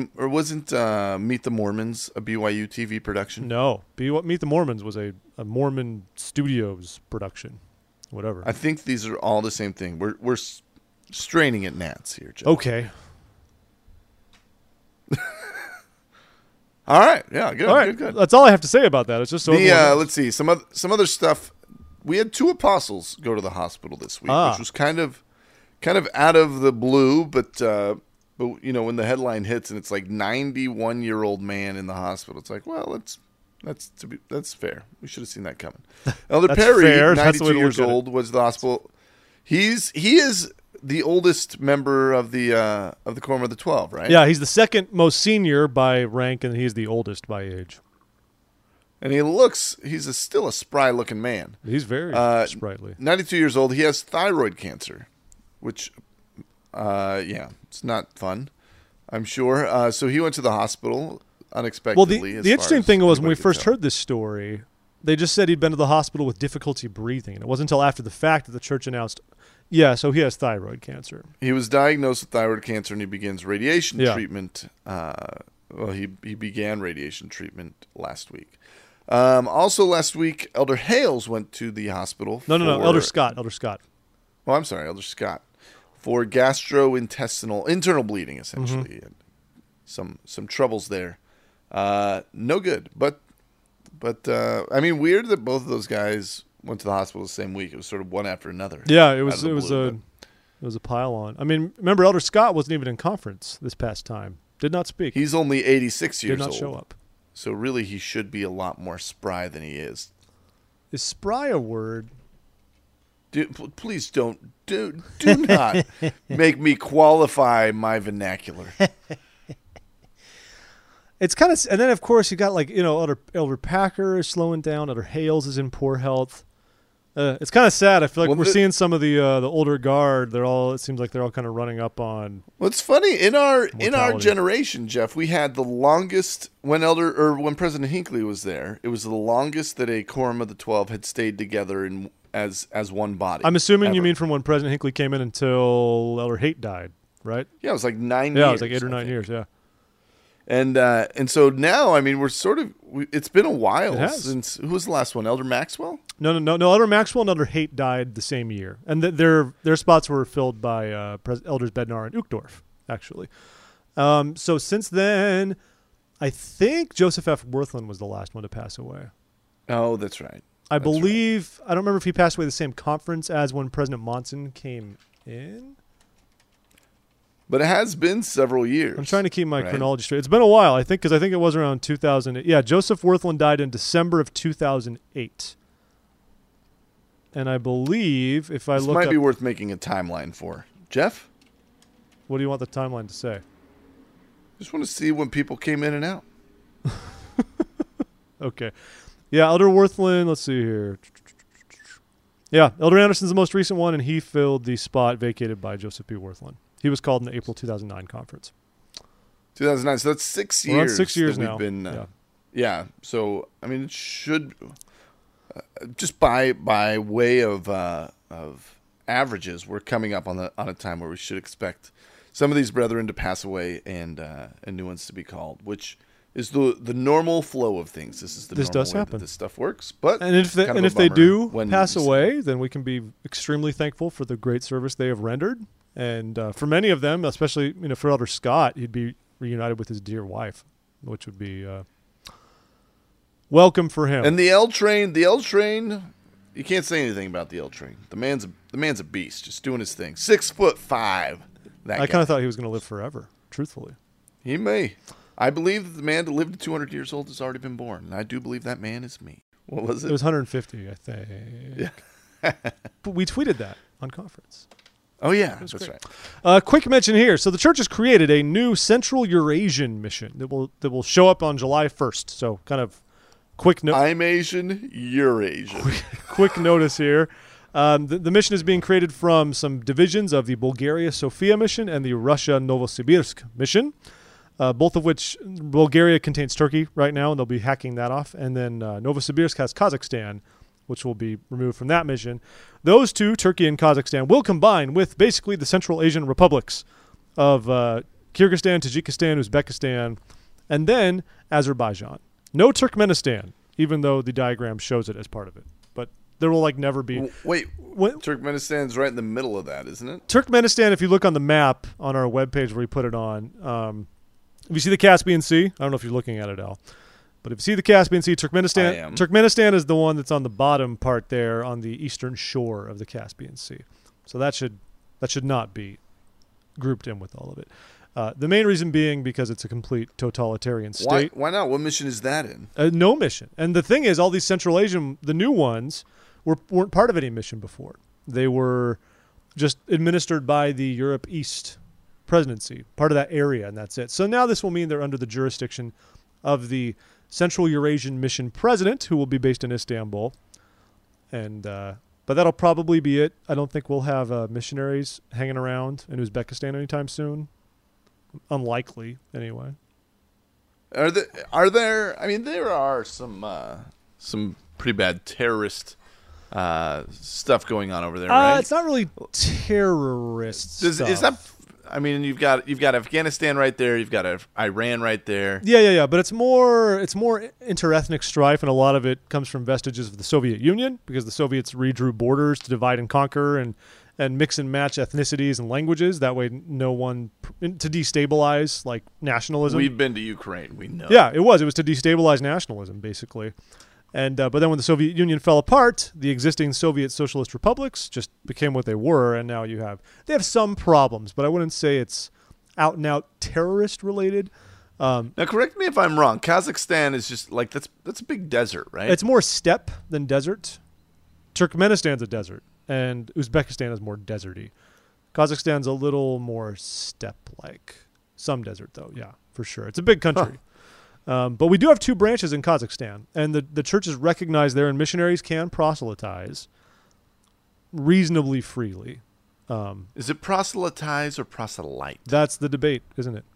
Meet the Mormons a BYU TV production? No. Meet the Mormons was a Mormon Studios production. Whatever. I think these are all the same thing. We're straining at gnats here, Jeff. Okay. All right, yeah, good, all right. good. That's all I have to say about that. It's just so let's see some other stuff. We had 2 apostles go to the hospital this week, which was kind of out of the blue, but when the headline hits and it's like 91-year-old man in the hospital, it's like, well, that's fair. We should have seen that coming. Elder Perry, fair. 92 years old, was the hospital. He is the oldest member of the Quorum of the 12, right? Yeah, he's the second most senior by rank, and he's the oldest by age. And he's still a spry-looking man. He's very sprightly. 92 years old. He has thyroid cancer, which, it's not fun, I'm sure. So he went to the hospital unexpectedly. Well, the interesting thing was when we first heard this story, they just said he'd been to the hospital with difficulty breathing. And it wasn't until after the fact that the church announced, so he has thyroid cancer. He was diagnosed with thyroid cancer, and he begins radiation treatment. He began radiation treatment last week. Also last week, Elder Hales went to the hospital. No, Elder Scott. Oh, I'm sorry, Elder Scott. For internal bleeding, essentially. And some troubles there. No good. But weird that both of those guys went to the hospital the same week. It was sort of one after another. Yeah, it was a pile on. I mean, remember Elder Scott wasn't even in conference this past time. Did not speak. He's only 86 years old. Did not show up. So really he should be a lot more spry than he is. Is spry a word? Please do not make me qualify my vernacular. It's kind of, and then of course you got Elder Packer is slowing down. Elder Hales is in poor health. It's kind of sad. I feel like we're seeing some of the older guard. It seems like they're all kind of running up on. Well, it's funny in our generation, Jeff. We had the longest when President Hinckley was there. It was the longest that a Quorum of the 12 had stayed together as one body. I'm assuming you mean from when President Hinckley came in until Elder Haight died, right? Yeah, it was like 9 years. Yeah, it was like 8 or 9 years. Yeah. And so now, we're it's been a while since, who was the last one? Elder Maxwell? No. Elder Maxwell and Elder Haight died the same year. And their spots were filled by Elders Bednar and Uchtdorf, actually. So since then, I think Joseph F. Worthland was the last one to pass away. Oh, that's right. I That's right. believe, I don't remember if he passed away the same conference as when President Monson came in. But it has been several years. I'm trying to keep my right? chronology straight. It's been a while, I think, because I think it was around 2008. Yeah, Joseph Wirthlin died in December of 2008. And I believe, if I This look might up, be worth making a timeline for. Jeff, what do you want the timeline to say? just want to see when people came in and out. Okay. Yeah, Elder Wirthlin, let's see here. Yeah, Elder Anderson's the most recent one, and he filled the spot vacated by Joseph P. Wirthlin. He was called in the April 2009 conference. 2009. So that's 6 years. We're on 6 years that now. We've been, Yeah. yeah. So I mean, it should just by way of averages, we're coming up on a time where we should expect some of these brethren to pass away and new ones to be called, which is the normal flow of things. This is the This normal does way happen. that this stuff works. But And if they, kind of and a if they bummer do when pass you see- away, then we can be extremely thankful for the great service they have rendered. And for many of them, especially for Elder Scott, he'd be reunited with his dear wife, which would be welcome for him. And the L train, you can't say anything about the L train. The man's a beast, just doing his thing. 6'5". That I guy. kind of thought he was going to live forever, truthfully. He may. I believe that the man to live to 200 years old has already been born, and I do believe that man is me. What was It it? was 150, I think. Yeah. But we tweeted that on conference. Oh yeah, that's great. right. Quick mention here. So the church has created a new Central Eurasian mission that will show up on July 1st. So kind of quick note. I'm Asian, you're Asian. Quick notice here. The mission is being created from some divisions of the Bulgaria Sofia mission and the Russia Novosibirsk mission, both of which Bulgaria contains Turkey right now, and they'll be hacking that off. And then Novosibirsk has Kazakhstan, which will be removed from that mission. Those two, Turkey and Kazakhstan, will combine with basically the Central Asian republics of Kyrgyzstan, Tajikistan, Uzbekistan, and then Azerbaijan. No Turkmenistan, even though the diagram shows it as part of it. But there will never be. Wait, When, Turkmenistan's right in the middle of that, isn't it? Turkmenistan, if you look on the map on our webpage where we put it on, if you see the Caspian Sea, I don't know if you're looking at it, Al, but if you see the Caspian Sea, I am. Turkmenistan is the one that's on the bottom part there on the eastern shore of the Caspian Sea. So that should not be grouped in with all of it. The main reason being because it's a complete totalitarian state. Why not? What mission is that in? No mission. And the thing is, all these Central Asian, the new ones, weren't part of any mission before. They were just administered by the Europe East presidency, part of that area, and that's it. So now this will mean they're under the jurisdiction of the Central Eurasian Mission President, who will be based in Istanbul. And but that'll probably be it. I don't think we'll have missionaries hanging around in Uzbekistan anytime soon. Unlikely, anyway. Are there? I mean, there are some pretty bad terrorist stuff going on over there, right? It's not really terrorist stuff. Is that? I mean, you've got Afghanistan right there. You've got Iran right there. Yeah. But it's more interethnic strife, and a lot of it comes from vestiges of the Soviet Union because the Soviets redrew borders to divide and conquer and mix and match ethnicities and languages. That way, no one to destabilize nationalism. We've been to Ukraine. We know. Yeah, it was to destabilize nationalism basically. And but then when the Soviet Union fell apart, the existing Soviet socialist republics just became what they were, and now they have some problems, but I wouldn't say it's out and out terrorist related. Now, correct me if I'm wrong. Kazakhstan is just that's a big desert, right? It's more steppe than desert. Turkmenistan's a desert, and Uzbekistan is more deserty. Kazakhstan's a little more steppe-like. Some desert, though, yeah, for sure. It's a big country. But we do have two branches in Kazakhstan, and the churches recognize there, and missionaries can proselytize reasonably freely. Is it proselytize or proselyte? That's the debate, isn't it?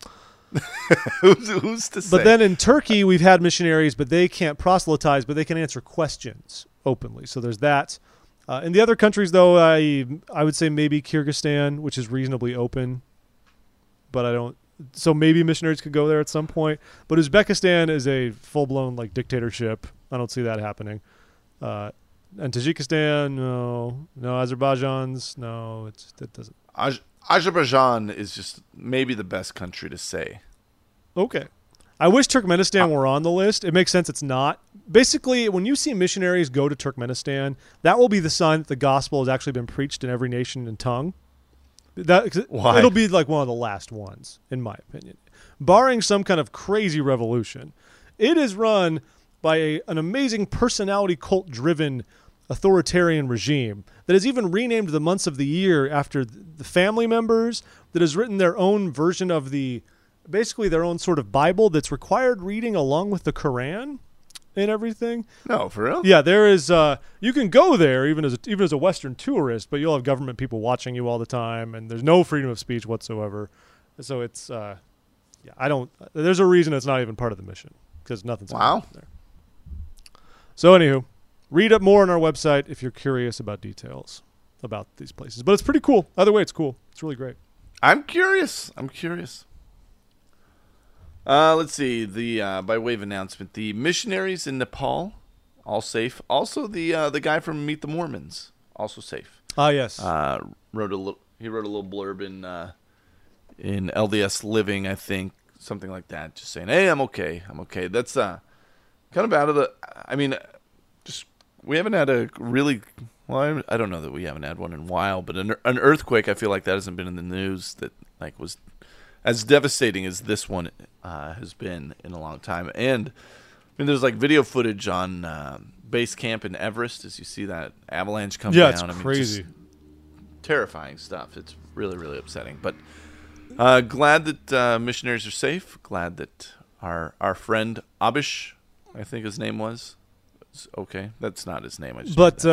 Who's to say? But then in Turkey, we've had missionaries, but they can't proselytize, but they can answer questions openly. So there's that. In the other countries, though, I would say maybe Kyrgyzstan, which is reasonably open, but I don't. So maybe missionaries could go there at some point. But Uzbekistan is a full-blown dictatorship. I don't see that happening. And Tajikistan, no. Azerbaijan's, no. That doesn't. Azerbaijan is just maybe the best country to say. Okay. I wish Turkmenistan were on the list. It makes sense it's not. Basically, when you see missionaries go to Turkmenistan, that will be the sign that the gospel has actually been preached in every nation and tongue. Why? It'll be like one of the last ones, in my opinion. Barring some kind of crazy revolution, it is run by an amazing personality cult-driven authoritarian regime that has even renamed the months of the year after the family members, that has written their own version of basically their own sort of Bible that's required reading along with the Quran and everything. No, for real? Yeah, there is. You can go there even as a Western tourist, but you'll have government people watching you all the time, and there's no freedom of speech whatsoever. So it's, I don't. There's a reason it's not even part of the mission because nothing's going on there. So anywho, read up more on our website if you're curious about details about these places. But it's pretty cool. Either way, it's cool. It's really great. I'm curious. Let's see. By way of announcement, the missionaries in Nepal, all safe. Also, the guy from Meet the Mormons, also safe. Ah, yes. Wrote a little blurb in LDS Living, I think, something like that, just saying, "Hey, I'm okay. That's kind of out of the. I mean, just we haven't had a really. Well, I don't know that we haven't had one in a while, but an earthquake, I feel like that hasn't been in the news that like was as devastating as this one has been in a long time. And I mean, there's like video footage on base camp in Everest as you see that avalanche come down. Yeah, it's crazy. Just terrifying stuff. It's really, really upsetting. But glad that missionaries are safe. Glad that our friend Abish, I think his name was okay. That's not his name. I just but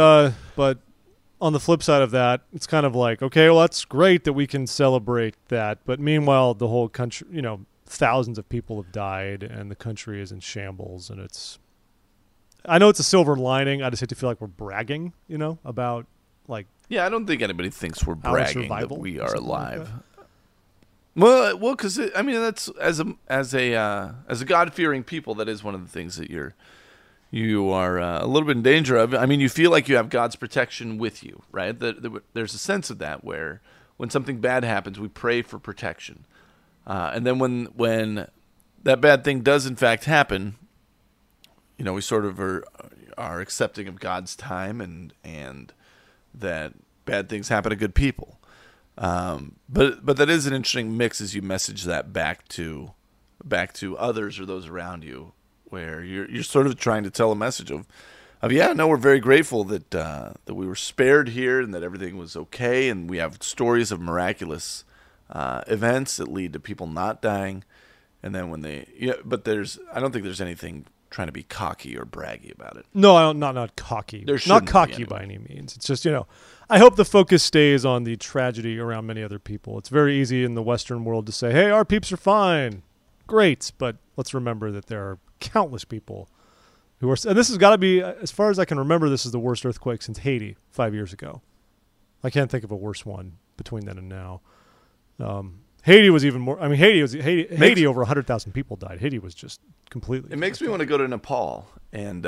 on the flip side of that, it's kind of like, okay, well, that's great that we can celebrate that. But meanwhile, the whole country, thousands of people have died and the country is in shambles. And I know it's a silver lining. I just hate to feel like we're bragging, about like. Yeah, I don't think anybody thinks we're bragging that we are alive. Like well, because I mean, that's as a God-fearing people, that is one of the things that you are a little bit in danger of. I mean, you feel like you have God's protection with you, right? There's a sense of that where when something bad happens, we pray for protection. And then when that bad thing does in fact happen, we sort of are accepting of God's time and that bad things happen to good people. But that is an interesting mix as you message that back to others or those around you, where you're sort of trying to tell a message of we're very grateful that we were spared here and that everything was okay, and we have stories of miraculous events that lead to people not dying, and then when but I don't think there's anything trying to be cocky or braggy about it. No, I don't, not cocky. There not shouldn't cocky be by any means. It's just, I hope the focus stays on the tragedy around many other people. It's very easy in the Western world to say, hey, our peeps are fine. Great. But let's remember that there are countless people who are, and this has got to be, as far as I can remember, this is the worst earthquake since Haiti 5 years ago. I can't think of a worse one between then and now. Haiti was even more. I mean, Haiti over 100,000 people died. Haiti was just completely. It makes me want to go to Nepal and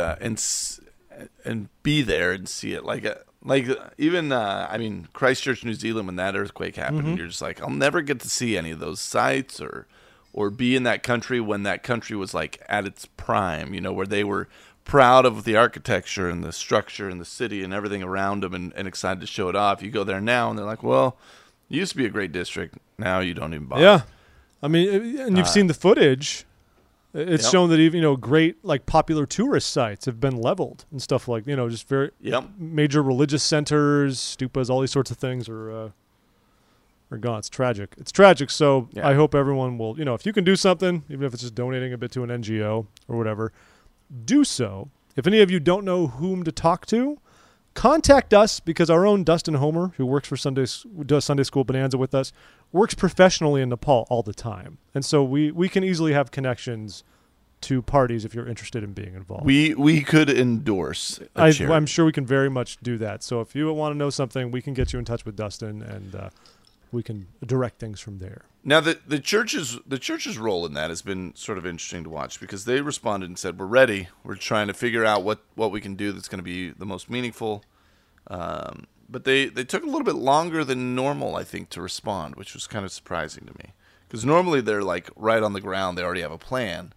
be there and see it. Like even I mean, Christchurch, New Zealand, when that earthquake happened, you're just like, I'll never get to see any of those sites or be in that country when that country was like at its prime. Where they were proud of the architecture and the structure and the city and everything around them and excited to show it off. You go there now and they're like, well. It used to be a great district. Now you don't even bother. Yeah. I mean, and you've seen the footage. It's shown that even, great, like, popular tourist sites have been leveled and stuff like, just very major religious centers, stupas, all these sorts of things are gone. It's tragic. It's tragic. So I hope everyone will, if you can do something, even if it's just donating a bit to an NGO or whatever, do so. If any of you don't know whom to talk to, contact us, because our own Dustin Homer, who works for does Sunday School Bonanza with us, works professionally in Nepal all the time. And so we can easily have connections to parties if you're interested in being involved. We could endorse a charity. I'm sure we can very much do that. So if you want to know something, we can get you in touch with Dustin, and we can direct things from there. Now, the church's role in that has been sort of interesting to watch, because they responded and said, we're ready. We're trying to figure out what we can do that's going to be the most meaningful. But they took a little bit longer than normal, I think, to respond, which was kind of surprising to me. Because normally they're like right on the ground. They already have a plan.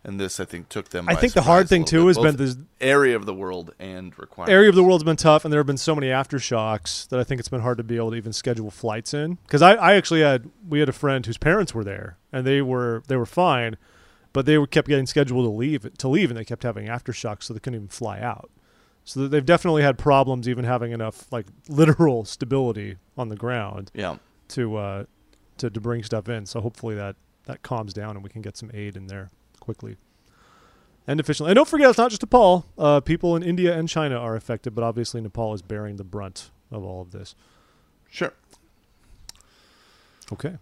And this, I think, took them. I by think the surprise hard a thing little too bit, has been both this area of the world and requirements. area of the world's been tough, and there have been so many aftershocks that I think it's been hard to be able to even schedule flights in. Because I actually we had a friend whose parents were there, and they were fine, but they kept getting scheduled to leave, and they kept having aftershocks, so they couldn't even fly out. So they've definitely had problems even having enough like literal stability on the ground. Yeah. To bring stuff in. So hopefully that calms down and we can get some aid in there quickly and efficiently. And don't forget, it's not just Nepal. People in India and China are affected, but obviously Nepal is bearing the brunt of all of this. Sure. Okay.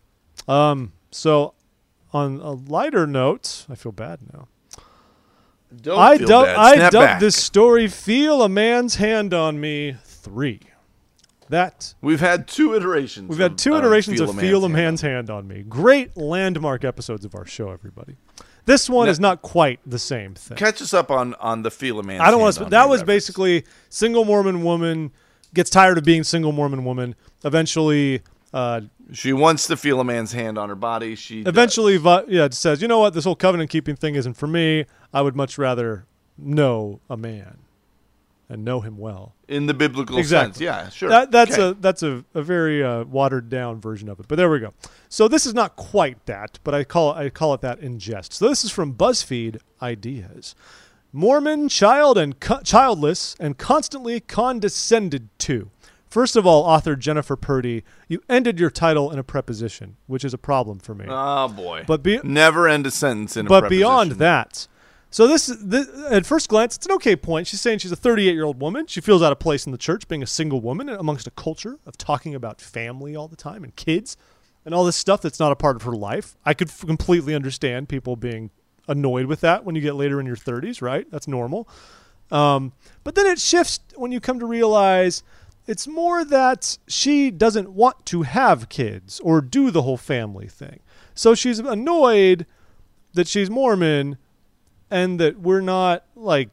So on a lighter note, I feel bad now. Don't feel bad. I Snap dubbed back. this story "Feel a Man's Hand on Me" 3. We've had two iterations. We've had two iterations of Feel a Man's Hand on Me. Great landmark episodes of our show, everybody. This one is not quite the same thing. Catch us up on the Feel a Man's I don't Hand want to. on That Me was reference. basically single Mormon woman gets tired of being single Mormon woman. Eventually, She wants to feel a man's hand on her body. it says, you know what, this whole covenant keeping thing isn't for me. I would much rather know a man and know him well. In the biblical Exactly. sense, yeah, sure. That's Okay. a very watered down version of it. But there we go. So this is not quite that, but I call it that in jest. So this is from BuzzFeed Ideas. Mormon, childless, and constantly condescended to. First of all, author Jennifer Purdy, you ended your title in a preposition, which is a problem for me. Oh boy! But never end a sentence in a But preposition. beyond that, so this at first glance, it's an okay point. She's saying she's a 38-year-old woman. She feels out of place in the church, being a single woman amongst a culture of talking about family all the time and kids and all this stuff that's not a part of her life. I could completely understand people being annoyed with that when you get later in your 30s, right? That's normal. But then it shifts when you come to realize it's more that she doesn't want to have kids or do the whole family thing. So she's annoyed that she's Mormon and that we're not like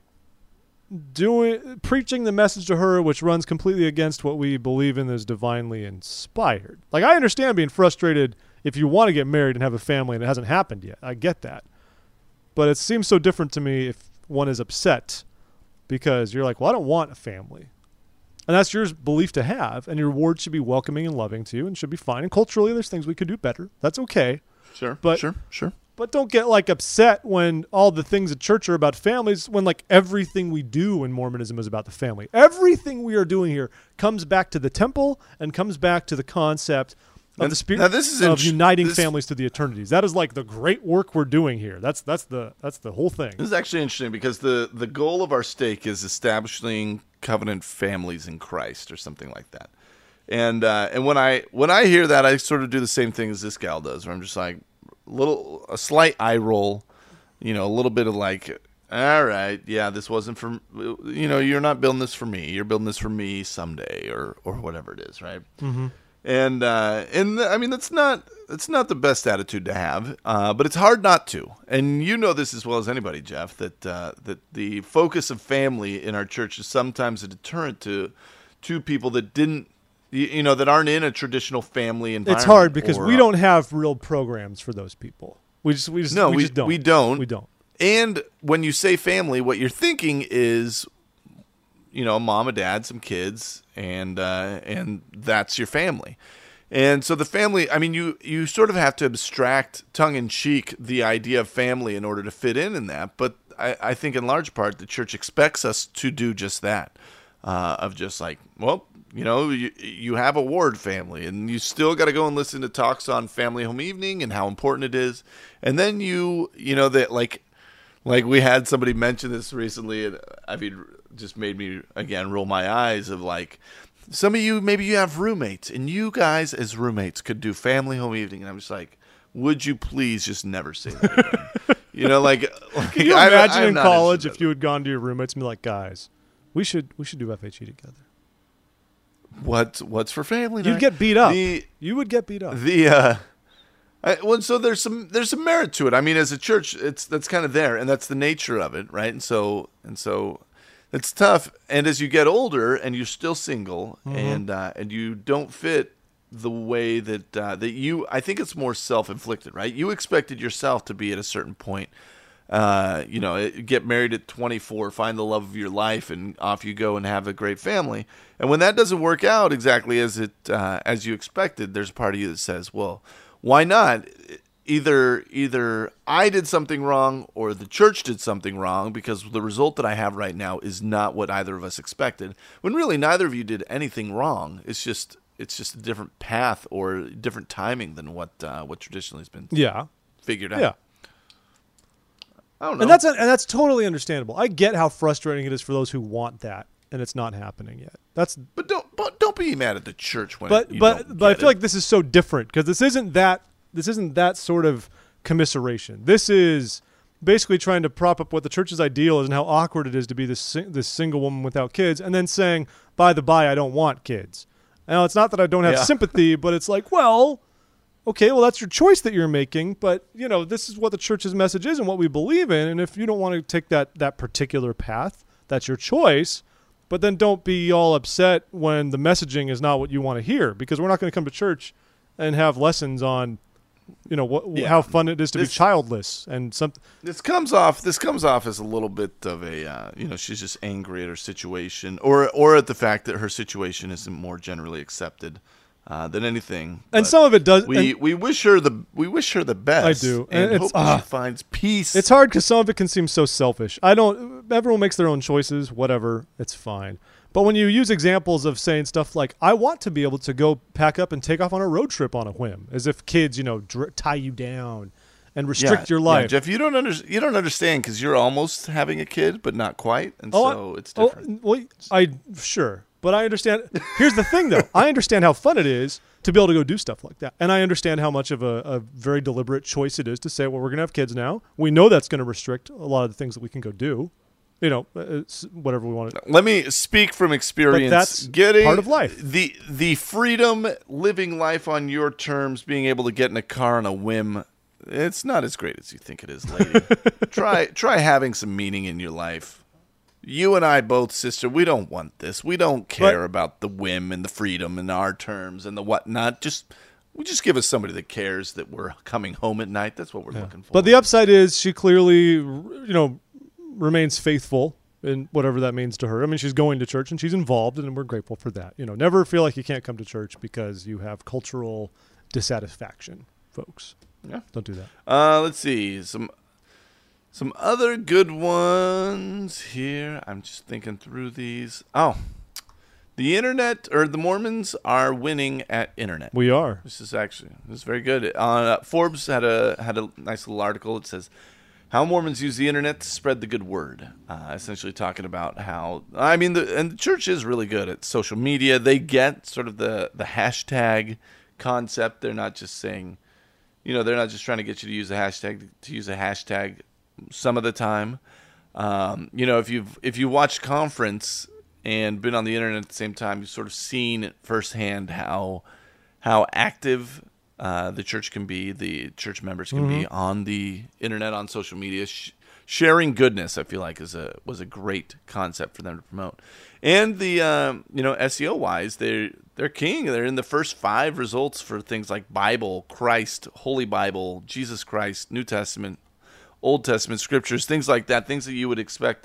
preaching the message to her, which runs completely against what we believe in as divinely inspired. Like, I understand being frustrated if you want to get married and have a family and it hasn't happened yet. I get that. But it seems so different to me if one is upset because you're like, well, I don't want a family. And that's your belief to have, and your ward should be welcoming and loving to you and should be fine. And culturally, there's things we could do better. That's okay. Sure, But- sure. But don't get like upset when all the things at church are about families, when like everything we do in Mormonism is about the family. Everything we are doing here comes back to the temple and comes back to the concept of the spirit now this is of uniting this- families to the eternities. That is like the great work we're doing here. That's the whole thing. This is actually interesting because the goal of our stake is establishing covenant families in Christ or something like that. And when I hear that, I sort of do the same thing as this gal does, where I'm just like a slight eye roll, a little bit of like, all right, yeah, this wasn't for, you're not building this for me. You're building this for me someday or whatever it is, right? Mm-hmm. And I mean that's not the best attitude to have, but it's hard not to. And you know this as well as anybody, Jeff, that the focus of family in our church is sometimes a deterrent to people that didn't. That aren't in a traditional family environment. It's hard because we don't have real programs for those people. We just don't. We don't. We don't. And when you say family, what you're thinking is, mom and dad, some kids, and that's your family. And so the family, I mean, you sort of have to abstract tongue-in-cheek the idea of family in order to fit in that. But I think in large part the church expects us to do just that, of just like, well, you have a ward family, and you still got to go and listen to talks on family home evening and how important it is. And then that like we had somebody mention this recently, and I mean, just made me again roll my eyes of like, some of you, maybe you have roommates, and you guys as roommates could do family home evening. And I'm just like, would you please just never say that again? Can you imagine in college if you had gone to your roommates and be like, guys, we should do FHE together. What's for family night? You'd get beat up. You would get beat up. So there's some merit to it. I mean, as a church, that's kind of there, and that's the nature of it, right? And so it's tough. And as you get older, and you're still single, and you don't fit the way that you, I think it's more self-inflicted, right? You expected yourself to be at a certain point Get married at 24, find the love of your life, and off you go and have a great family. And when that doesn't work out exactly as you expected, there's a part of you that says, well, why not? Either I did something wrong or the church did something wrong, because the result that I have right now is not what either of us expected. When really neither of you did anything wrong. It's just a different path or different timing than what traditionally has been figured out. Yeah. I don't know. And that's totally understandable. I get how frustrating it is for those who want that, and it's not happening yet. But don't be mad at the church when but I feel like this is so different, because this isn't that sort of commiseration. This is basically trying to prop up what the church's ideal is and how awkward it is to be this single woman without kids, and then saying, by the by, I don't want kids. Now, it's not that I don't have sympathy, but it's like, well, okay, well, that's your choice that you're making, but, this is what the church's message is and what we believe in, and if you don't want to take that particular path, that's your choice, but then don't be all upset when the messaging is not what you want to hear, because we're not going to come to church and have lessons on how fun it is to be childless and something. This comes off as a little bit of a she's just angry at her situation or at the fact that her situation isn't more generally accepted than anything. And some of it does. We wish her the best. I do, and hope she finds peace. It's hard because some of it can seem so selfish. Everyone makes their own choices. Whatever, it's fine. But when you use examples of saying stuff like, I want to be able to go pack up and take off on a road trip on a whim, as if kids, tie you down and restrict your life. Yeah, Jeff, you don't understand because you're almost having a kid, but not quite. And so it's different. Sure. But I understand. Here's the thing, though. I understand how fun it is to be able to go do stuff like that. And I understand how much of a very deliberate choice it is to say, well, we're going to have kids now. We know that's going to restrict a lot of the things that we can go do. Whatever we want to. Let me speak from experience. But that's getting part of life. The freedom, living life on your terms, being able to get in a car on a whim, it's not as great as you think it is, lady. Try having some meaning in your life. You and I both, sister, we don't want this. We don't care about the whim and the freedom and our terms and the whatnot. Just give us somebody that cares that we're coming home at night. That's what we're looking for. But the upside is she clearly, remains faithful in whatever that means to her. I mean, she's going to church and she's involved, and we're grateful for that. Never feel like you can't come to church because you have cultural dissatisfaction, folks. Yeah. Don't do that. Let's see. Some other good ones here. I'm just thinking through these. Oh, the internet, or the Mormons are winning at internet. We are. This is very good. Forbes had a nice little article. It says, how Mormons use the internet to spread the good word. Essentially talking about how, the church is really good at social media. They get sort of the hashtag concept. They're not just saying, they're not just trying to get you to use a hashtag some of the time. If you watch Conference and been on the internet at the same time, you've sort of seen firsthand how active the church can be, the church members can be on the internet, on social media. Sharing goodness, I feel like, was a great concept for them to promote. And the SEO wise, they're king. They're in the first 5 results for things like Bible, Christ, Holy Bible, Jesus Christ, New Testament, Old Testament scriptures, things like that. Things that you would expect.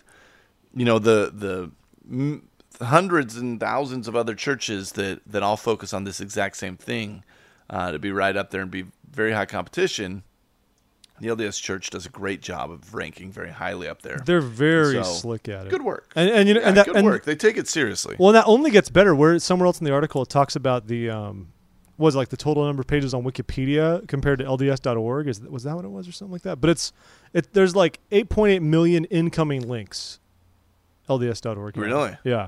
The hundreds and thousands of other churches that all focus on this exact same thing. To be right up there and be very high competition. The LDS Church does a great job of ranking very highly up there. They're very slick at it. Good work. Good work. They take it seriously. Well, and that only gets better. Where somewhere else in the article it talks about the the total number of pages on Wikipedia compared to LDS.org. Was that what it was or something like that? But there's like 8.8 million incoming links. LDS.org. Really? Yeah.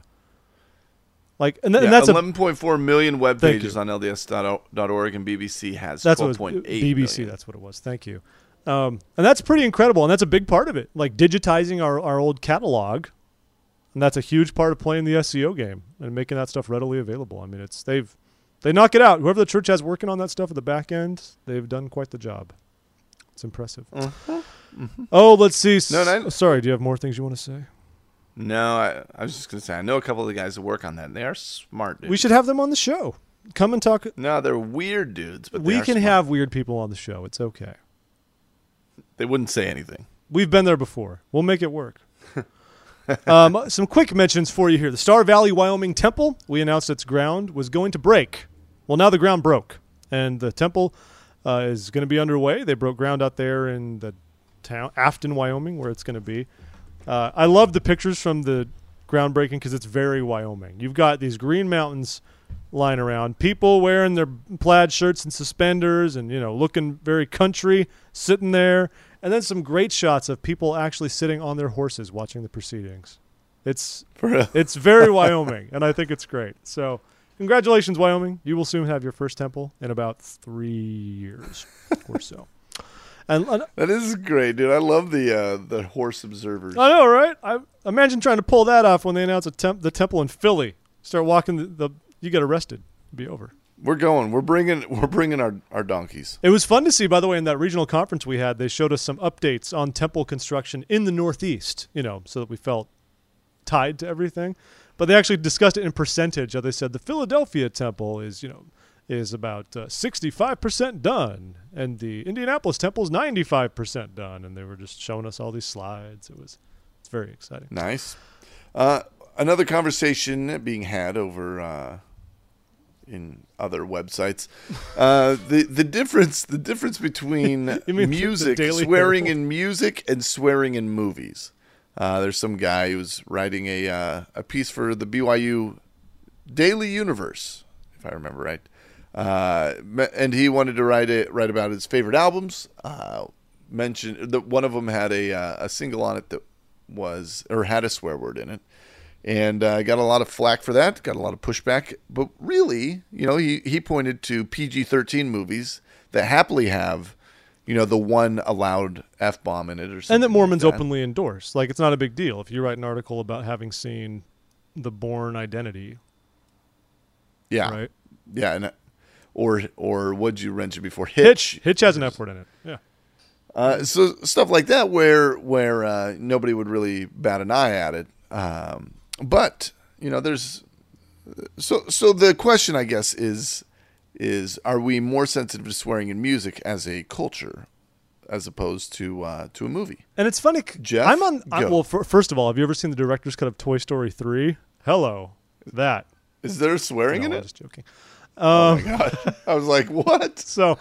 And that's 11.4 million web pages on LDS.org, and BBC has 12.8 BBC, million. that's what it was. Thank you. And that's pretty incredible, and that's a big part of it. Like digitizing our old catalog, and that's a huge part of playing the SEO game and making that stuff readily available. I mean, they knock it out. Whoever the church has working on that stuff at the back end, they've done quite the job. It's impressive. Oh, let's see. Sorry, do you have more things you want to say? No, I was just going to say, I know a couple of the guys that work on that, and they are smart dudes. We should have them on the show. Come and talk. No, they're weird dudes, but we can have weird people on the show. It's okay. They wouldn't say anything. We've been there before. We'll make it work. Some quick mentions for you here. The Star Valley, Wyoming Temple, we announced its ground was going to break. Well, now the ground broke, and the temple is going to be underway. They broke ground out there in the town, Afton, Wyoming, where it's going to be. I love the pictures from the groundbreaking because it's very Wyoming. You've got these green mountains lying around, people wearing their plaid shirts and suspenders and, looking very country, sitting there. And then some great shots of people actually sitting on their horses watching the proceedings. It's very Wyoming, and I think it's great. So congratulations, Wyoming. You will soon have your first temple in about 3 years or so. And that is great, dude. I love the horse observers. I know, right? I imagine trying to pull that off when they announce the temple in Philly. Start walking you get arrested. It'll be over. We're going. We're bringing our donkeys. It was fun to see, by the way, in that regional conference we had. They showed us some updates on temple construction in the Northeast, so that we felt tied to everything. But they actually discussed it in percentage. They said the Philadelphia temple is about 65% done, and the Indianapolis temple is 95% done. And they were just showing us all these slides. It's very exciting. Nice. Another conversation being had over in other websites. The difference between music, swearing in music, and swearing in movies. There's some guy who's writing a piece for the BYU Daily Universe, if I remember right. And he wanted to write about his favorite albums. Mentioned that one of them had a single on it that had a swear word in it, and got a lot of flack for that. Got a lot of pushback, but really, he pointed to PG-13 movies that happily have, the one allowed F-bomb in it, or something. And that Mormons like that. openly endorse. Like, it's not a big deal if you write an article about having seen The Bourne Identity. Yeah, right. Yeah, and or what'd you mention before? Hitch has an F word in it. Yeah. So stuff like that where nobody would really bat an eye at it. But there's so the question, I guess, is are we more sensitive to swearing in music as a culture as opposed to a movie? And it's funny, Jeff. First of all, have you ever seen the director's cut of Toy Story 3? Hello, that is there swearing in it? I'm just joking. Oh my god! I was like, what? So,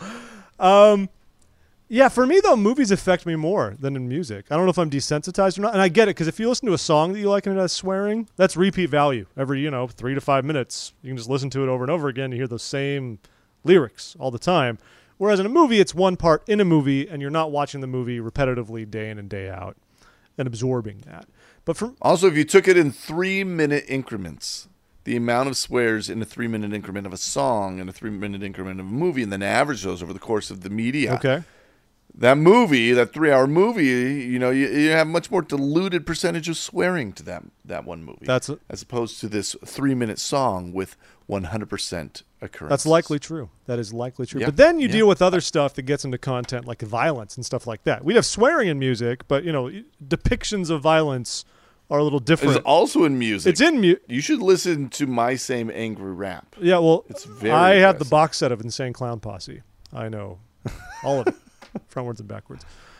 yeah, for me though, movies affect me more than in music. I don't know if I'm desensitized or not, and I get it because if you listen to a song that you like and it has swearing, that's repeat value. Every 3 to 5 minutes, you can just listen to it over and over again. You hear those same lyrics all the time. Whereas in a movie, it's one part in a movie, and you're not watching the movie repetitively day in and day out and absorbing that. But also, if you took it in 3-minute increments, the amount of swears in a 3-minute increment of a song and a 3-minute increment of a movie, and then average those over the course of the media. Okay. That movie, that 3-hour movie, you have much more diluted percentage of swearing to that one movie. As opposed to this 3-minute song with 100% occurrence. That's likely true. That is likely true. Yeah. But then you deal with other stuff that gets into content like violence and stuff like that. We'd have swearing in music, but depictions of violence are a little different. It's also in music. It's in music. You should listen to My Same Angry Rap. Yeah, well, it's very I impressive. have the box set of Insane Clown Posse. I know all of it, frontwards and backwards.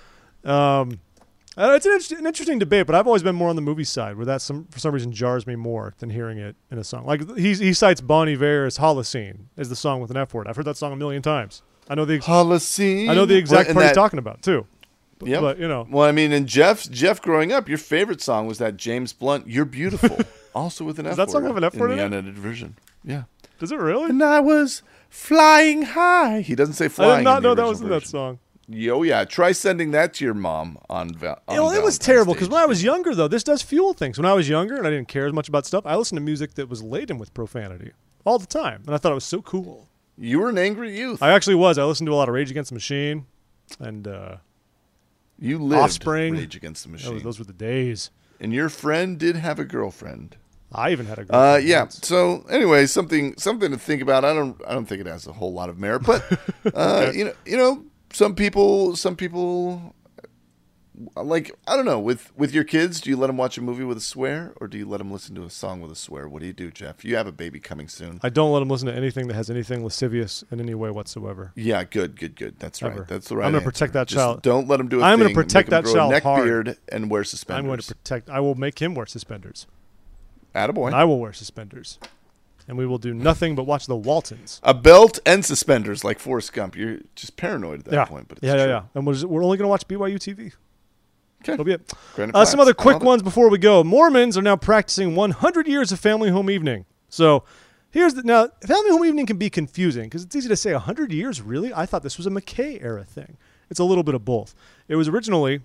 It's an interesting debate, but I've always been more on the movie side, where that for some reason jars me more than hearing it in a song. Like he cites Bon Iver's Holocene as the song with an F word. I've heard that song a million times. I know the Holocene. I know the exact part he's talking about too. Yeah, but Well, I mean, and Jeff, growing up, your favorite song was that James Blunt, "You're Beautiful," also with an F word. Does that song have an F word in the it? unedited version? Yeah. Does it really? And I was flying high. He doesn't say flying. I did not know that was was in that song. Yo, yeah. Try sending that to your mom on it was terrible because when I was younger, though, this does fuel things. When I was younger and I didn't care as much about stuff, I listened to music that was laden with profanity all the time, and I thought it was so cool. You were an angry youth. I actually was. I listened to a lot of Rage Against the Machine and you lived Offspring. Rage Against the Machine. Those were the days. And your friend did have a girlfriend. I even had a girlfriend. Yeah. once. So anyway, something to think about. I don't think it has a whole lot of merit, but some people like, I don't know, with your kids, do you let them watch a movie with a swear, or do you let them listen to a song with a swear? What do you do, Jeff? You have a baby coming soon. I don't let them listen to anything that has anything lascivious in any way whatsoever. Yeah, good. That's Ever. right. That's the right. I'm going answer. to protect that Just child. Don't let them do a I'm thing. going to protect Make 'em that grow a child neck hard. beard and wear suspenders. I'm going to protect. I will make him wear suspenders. Attaboy. And I will wear suspenders. And we will do nothing but watch the Waltons. A belt and suspenders like Forrest Gump. You're just paranoid at that point, but it's true. Yeah. And we're only going to watch BYU TV. Okay. That'll be it. Granite Flats. Some other I quick love it. ones before we go. Mormons are now practicing 100 years of family home evening. So now family home evening can be confusing because it's easy to say 100 years. Really? I thought this was a McKay era thing. It's a little bit of both. It was originally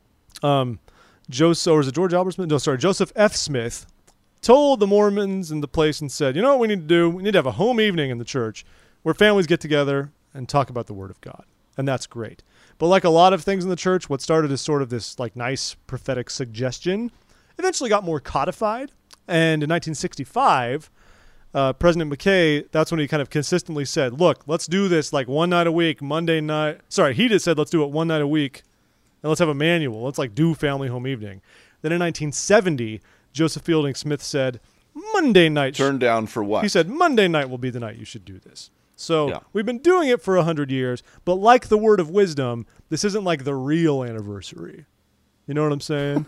Joseph F. Smith told the Mormons in the place and said, you know what we need to do? We need to have a home evening in the church where families get together and talk about the Word of God. And that's great. But like a lot of things in the church, what started as sort of this like nice prophetic suggestion eventually got more codified. And in 1965, President McKay, that's when he kind of consistently said, look, let's do this like one night a week, Monday night. Sorry, he just said, let's do it one night a week. And let's have a manual. Let's like do family home evening. Then in 1970, Joseph Fielding Smith said, Monday night. Turned down for what? He said, Monday night will be the night you should do this. So Yeah. we've been doing it for 100 years, but like the word of wisdom, this isn't like the real anniversary. You know what I'm saying?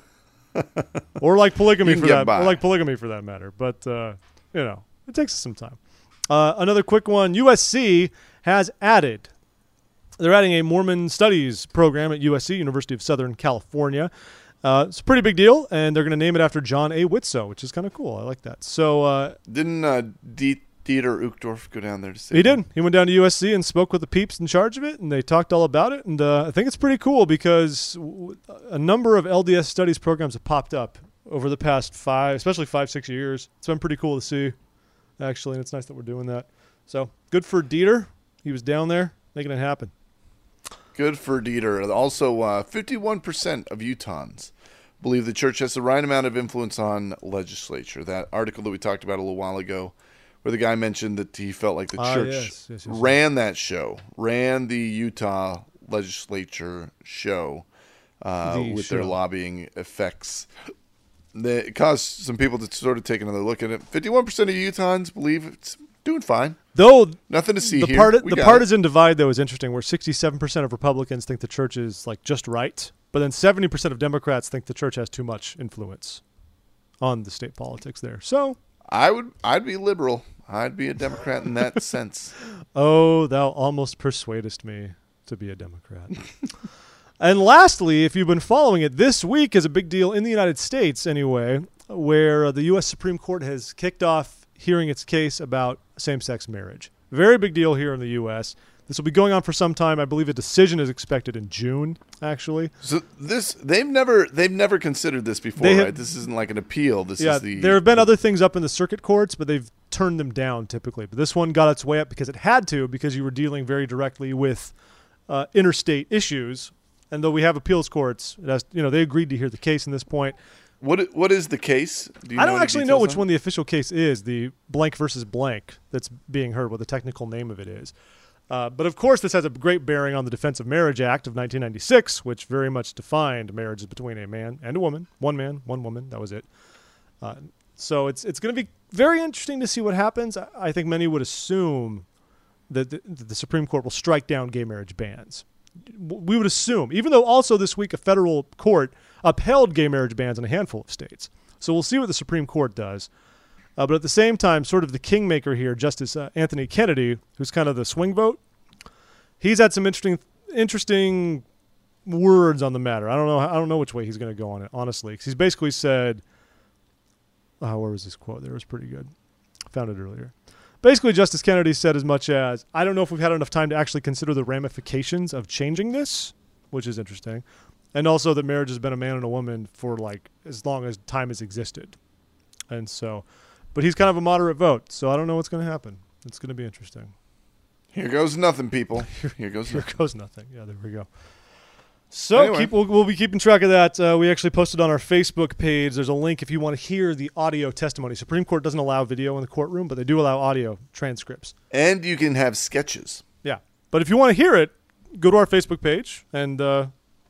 Or like polygamy You can for get that. by. Or like polygamy for that matter. But it takes us some time. Another quick one: USC has added. They're adding a Mormon studies program at USC, University of Southern California. It's a pretty big deal, and they're going to name it after John A. Whitsoe, which is kind of cool. I like that. So Didn't Dieter Uchtdorf go down there to say he that? did. He went down to USC and spoke with the peeps in charge of it, and they talked all about it. And I think it's pretty cool because a number of LDS studies programs have popped up over the past 5-6 years. It's been pretty cool to see, actually, and it's nice that we're doing that. So good for Dieter. He was down there making it happen. Good for Dieter. Also, 51% of Utahns believe the church has the right amount of influence on legislature. That article that we talked about a little while ago, where the guy mentioned that he felt like the church yes. ran the Utah legislature show with their lobbying effects. It caused some people to sort of take another look at it. 51% of Utahns believe it's doing fine. Though Nothing to see the here. the partisan divide, though, is interesting, where 67% of Republicans think the church is like just right, but then 70% of Democrats think the church has too much influence on the state politics there. So I'd be liberal. I'd be a Democrat in that sense. oh, thou almost persuadest me to be a Democrat. And lastly, if you've been following it, this week is a big deal in the United States anyway, where the U.S. Supreme Court has kicked off hearing its case about same-sex marriage. Very big deal here in the U.S. This will be going on for some time. I believe a decision is expected in June, actually. So they've never considered this before, right? This isn't like an appeal. There have been other things up in the circuit courts, but they've turned them down typically. But this one got its way up because it had to, because you were dealing very directly with interstate issues. And though we have appeals courts, they agreed to hear the case in this point. What is the case? I don't actually know which one the official case is, the blank versus blank that's being heard, what the technical name of it is. But of course, this has a great bearing on the Defense of Marriage Act of 1996, which very much defined marriages between a man and a woman. One man, one woman, that was it. So it's going to be very interesting to see what happens. I think many would assume that the Supreme Court will strike down gay marriage bans. We would assume, even though also this week a federal court upheld gay marriage bans in a handful of states. So we'll see what the Supreme Court does. But at the same time, sort of the kingmaker here, Justice Anthony Kennedy, who's kind of the swing vote, he's had some interesting words on the matter. I don't know which way he's going to go on it, honestly. 'Cause he's basically said, where was this quote? There, it was pretty good. I found it earlier. Basically, Justice Kennedy said as much as, I don't know if we've had enough time to actually consider the ramifications of changing this, which is interesting, and also that marriage has been a man and a woman for like as long as time has existed. And so, but he's kind of a moderate vote, so I don't know what's going to happen. It's going to be interesting. Here goes nothing, people. Here goes Here nothing. goes nothing. Yeah, there we go. So Anyway. we'll be keeping track of that. We actually posted on our Facebook page. There's a link if you want to hear the audio testimony. Supreme Court doesn't allow video in the courtroom, but they do allow audio transcripts. And you can have sketches. Yeah. But if you want to hear it, go to our Facebook page, and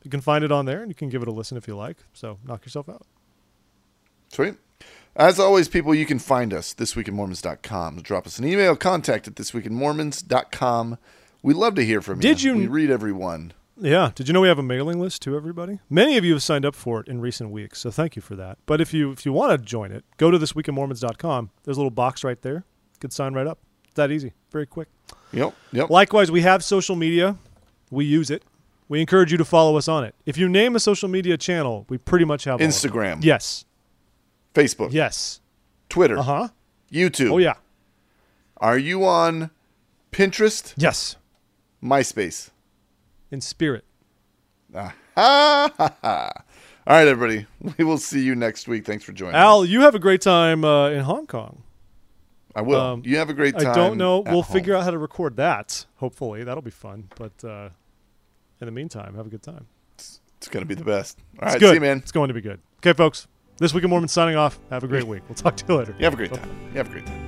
You can find it on there, and you can give it a listen if you like. So knock yourself out. Sweet. As always, people, you can find us, thisweekinmormons.com. Drop us an email, contact at thisweekinmormons.com. We love to hear from you. Did you- We read every one. Yeah. Did you know we have a mailing list to everybody? Many of you have signed up for it in recent weeks, so thank you for that. But if you want to join it, go to thisweekinmormons.com. There's a little box right there. You can sign right up. It's that easy. Very quick. Yep. Likewise, we have social media. We use it. We encourage you to follow us on it. If you name a social media channel, we pretty much have all of them. Instagram. Yes. Facebook. Yes. Twitter. Uh-huh. YouTube. Oh, yeah. Are you on Pinterest? Yes. MySpace. In spirit. All right, everybody. We will see you next week. Thanks for joining Al, us. you have a great time in Hong Kong. I will. You have a great time. I don't know. at We'll home. figure out how to record that. Hopefully. That'll be fun. But in the meantime, have a good time. It's going to be the best. All It's right, good. see you, man. It's going to be good. Okay, folks. This Week in Mormon signing off. Have a great week. We'll talk to you later. You have a great time. You have a great time.